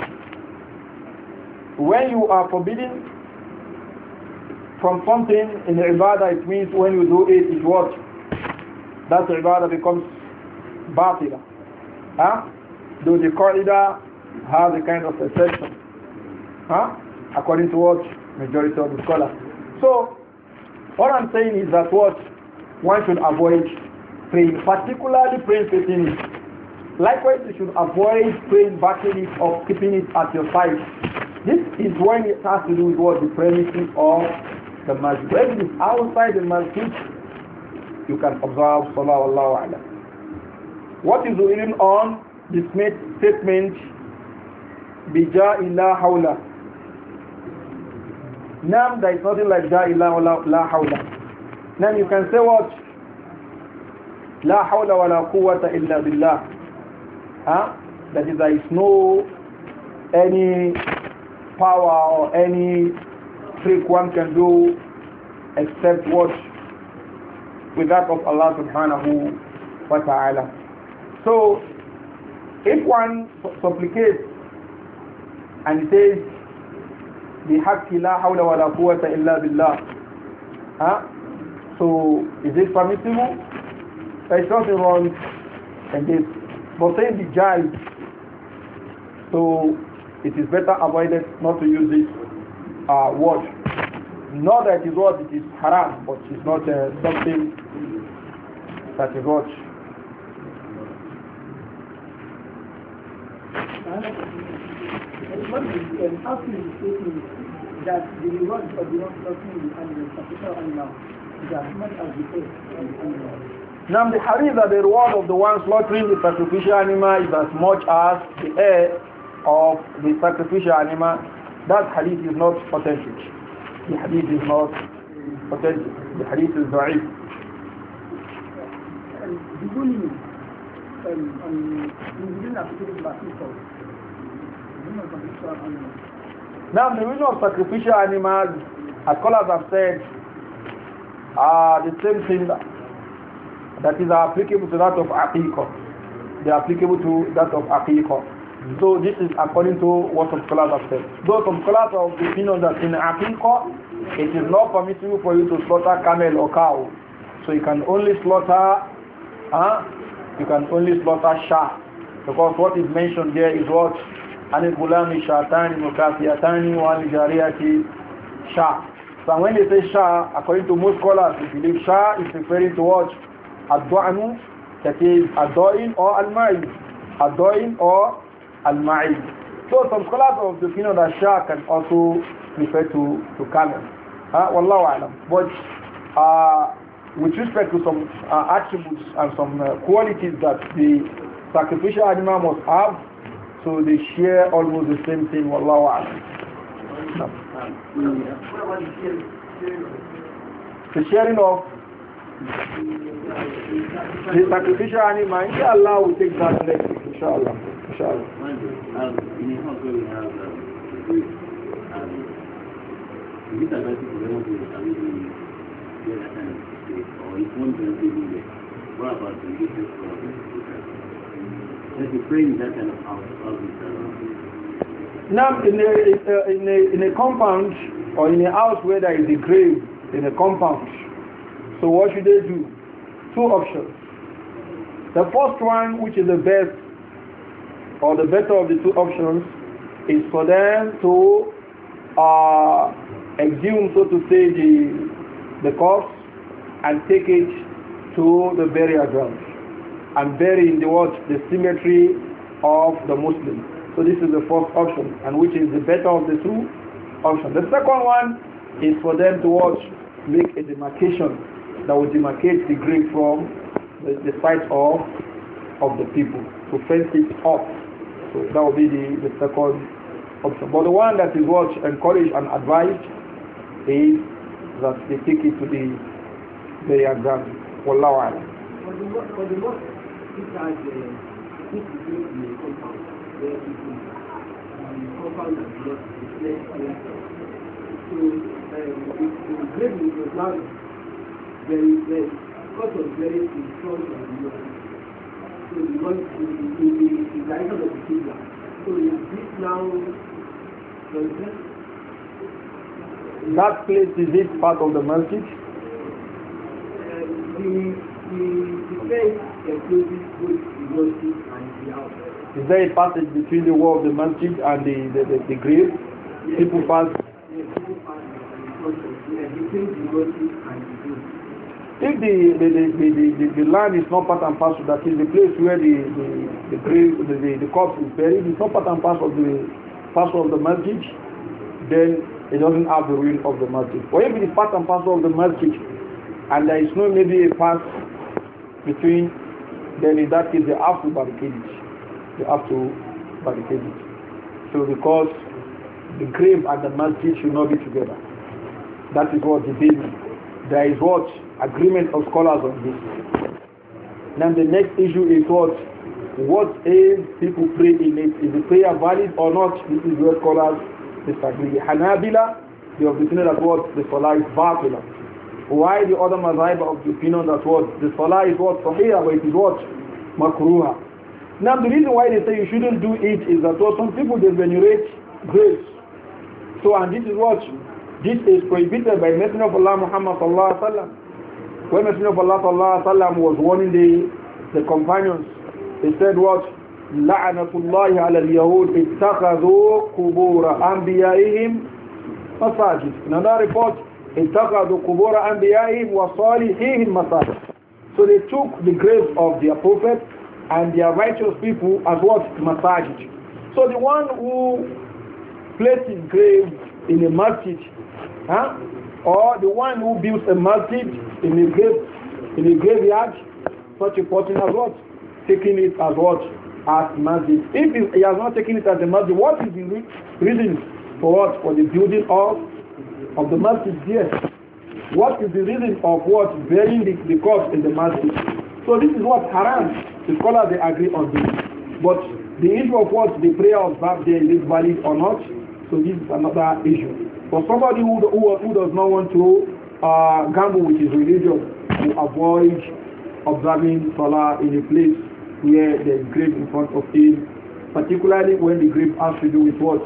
When you are forbidden from something in the ibadah, it means when you do it, it what? That ibadah becomes batila. Huh? Though the Qaeda has a kind of exception. Huh? According to what? Majority of the scholars. So, what I'm saying is that what? One should avoid praying, particularly praying facing it. Likewise, you should avoid praying backing it or keeping it at your side. This is when it has to do with what? The premises of the masjid. When it is outside the masjid, you can observe Salah Allahu Alam. What is written on this statement? Bija illa hawla. Now there is nothing like Ja illa la hawla. Now you can say what? La hawla wa la quwwata illa billah. Huh? That is, there is no any power or any trick one can do except what? With that of Allah subhanahu wa ta'ala. So, if one supplicates and says, بِحَقِّ لَا حَوْلَ وَلَا قُوَّةَ إِلَّا بِاللَّهِ, huh? So, is it permissible? There is nothing wrong in this. But saying the jai, so it is better avoided not to use this uh, word. Not that it is what it is haram, but it's not uh, something that is what. What is um, after the statement that the reward of the not talking the animal, particular animal, is as much as the first animal? Now the hadith that the reward of the one slaughtering the sacrificial animal is as much as the heir of the sacrificial animal. That hadith is not authentic. The hadith is not authentic. The hadith is da'if. And the bullying um, um, within a particular people. Now the reason of sacrificial animals, as scholars have said, are the same thing that, that is applicable to that of aqiqah. They are applicable to that of aqiqah. So this is according to what some scholars have said. Though some scholars are of the opinion that in aqiqah, it is not permissible for you to slaughter camel or cow. So you can only slaughter, huh? You can only slaughter shah. Because what is mentioned there is what? عن الغلام شاتان مكافيتان وعن الجارية شا. So when they say Shah, according to most scholars, they believe Shah is referring to what? Ad-Du'anu, that is Ad-Du'in or Al-Ma'i. Ad-Du'in or Al-Ma'i. So some scholars of the opinion that Shah can also refer to, to camel. Uh, Wallahu a'lam. But uh, with respect to some uh, attributes and some uh, qualities that the sacrificial animal must have, so they share almost the same thing. Wallahu a'lam. No. The sharing of the sacrificial animal, inshallah, will take that next week, inshallah. Inshallah. What about the uses for the praying that kind of house? Now, in a, in, a, in a compound or in a house where there is a grave in a compound, so what should they do? Two options. The first one, which is the best or the better of the two options, is for them to uh, exhume, so to say, the, the corpse and take it to the burial ground. and bury in the what? The cemetery of the Muslim. So this is the first option, and which is the better of the two options. The second one is for them to watch, make a demarcation that will demarcate the grave from the, the site of of the people, to fence it off. So that will be the, the second option. But the one that is what encouraged and advised is that they take it to the burial ground. Wallahu a'lam. For the most, for the most, it has uh, it is in the compound where it is the compound that is not less collected. So um, if the grave is not there is a because of very strong and the so the one in the direction of the Qibla. So is this now consent? That place, is it part of the masjid? Uh, the the the place encloses both the masjid and the house. Is there a passage between the wall of the masjid and the, the, the, the grave? Yes. People pass. Yes, people pass the front of the between the masjid and the grave. If the the, the, the, the, the land is not part and parcel, that is the place where the, the, the grave, the, the, the corpse is buried, it's not part and parcel of the parcel of the masjid, then it doesn't have the ruin of the masjid. Or if it is part and parcel of the masjid, and there is no maybe a path between, then in that case they have to barricade it. They have to barricade it. So because the grave and the masjid should not be together. That is what the baby. There is what? Agreement of scholars on this. Now the next issue is what? What is people pray in it? Is the prayer valid or not? This is where scholars disagree. The Hanabila, they have the opinion that what? The salah is batila. Why the other mazhab of the opinion that what? The salah is what? Sahih, but it is what? Makruha. Now the reason why they say you shouldn't do it is that what? Some people they venerate graves. So and this is what? This is prohibited by Messenger of Allah Muhammad sallallahu alaihi wasallam. When Messenger of Allah sallallahu alaihi wasallam was warning the the companions, he said what? La'anatullahi ala al-yahud ittakhadhu qubur anbiya'ihim masajid. In another report, ittakhadhu qubur anbiya'ihim wa salihihim masajid. So they took the graves of their prophet and their righteous people as what? Masajid. So the one who placed his grave in a masjid, huh? Or the one who builds a masjid in a grave, in a graveyard, such a person as what? Taking it as what? As masjid. If he has not taken it as a masjid, what is the reason for what? For the building of of the masjid? Yes. What is the reason of what? Burying the, the corpse in the masjid? So this is what haram. The scholars they agree on this. But the issue of what the prayer of back there is valid or not, so this is another issue. For somebody who, who, who does not want to uh, gamble with his religion, to avoid observing Salah in a place where there is grave in front of him, particularly when the grave has to do with what?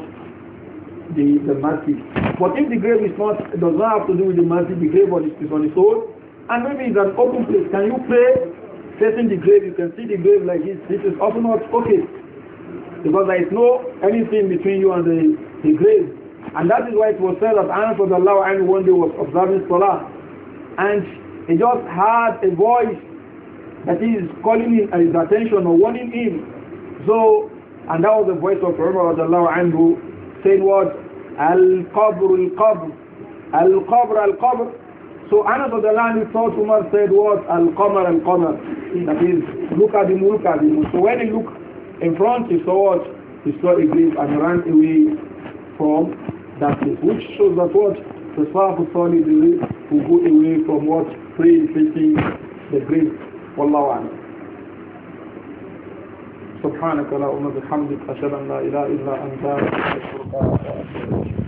The, the masjid. But if the grave is not, does not have to do with the masjid, the grave is on its own, and maybe it's an open place, can you pray facing the grave? You can see the grave like this. This is also not okay. Because there is no anything between you and the, the grave. And that is why it was said that Anas one day was observing Salah, and he just heard a voice that is calling him his attention or warning him. So, and that was the voice of Umar anhu saying what? Al-Qabr, Al-Qabr, Al-Qabr, Al-Qabr. So Anas anhu thought Umar said what? Al-Qamar, Al-Qamar. That is, look at the moon, look at the moon. So when he looked in front, he saw what? He saw a grave and he ran away from that place, which shows that what the Salafus Salih will go away from what praying facing the grave. Wallahu a'lam. سبحانك اللهم وبحمدك أشهد أن لا إله إلا أنت أستغفرك وأتوب إليك.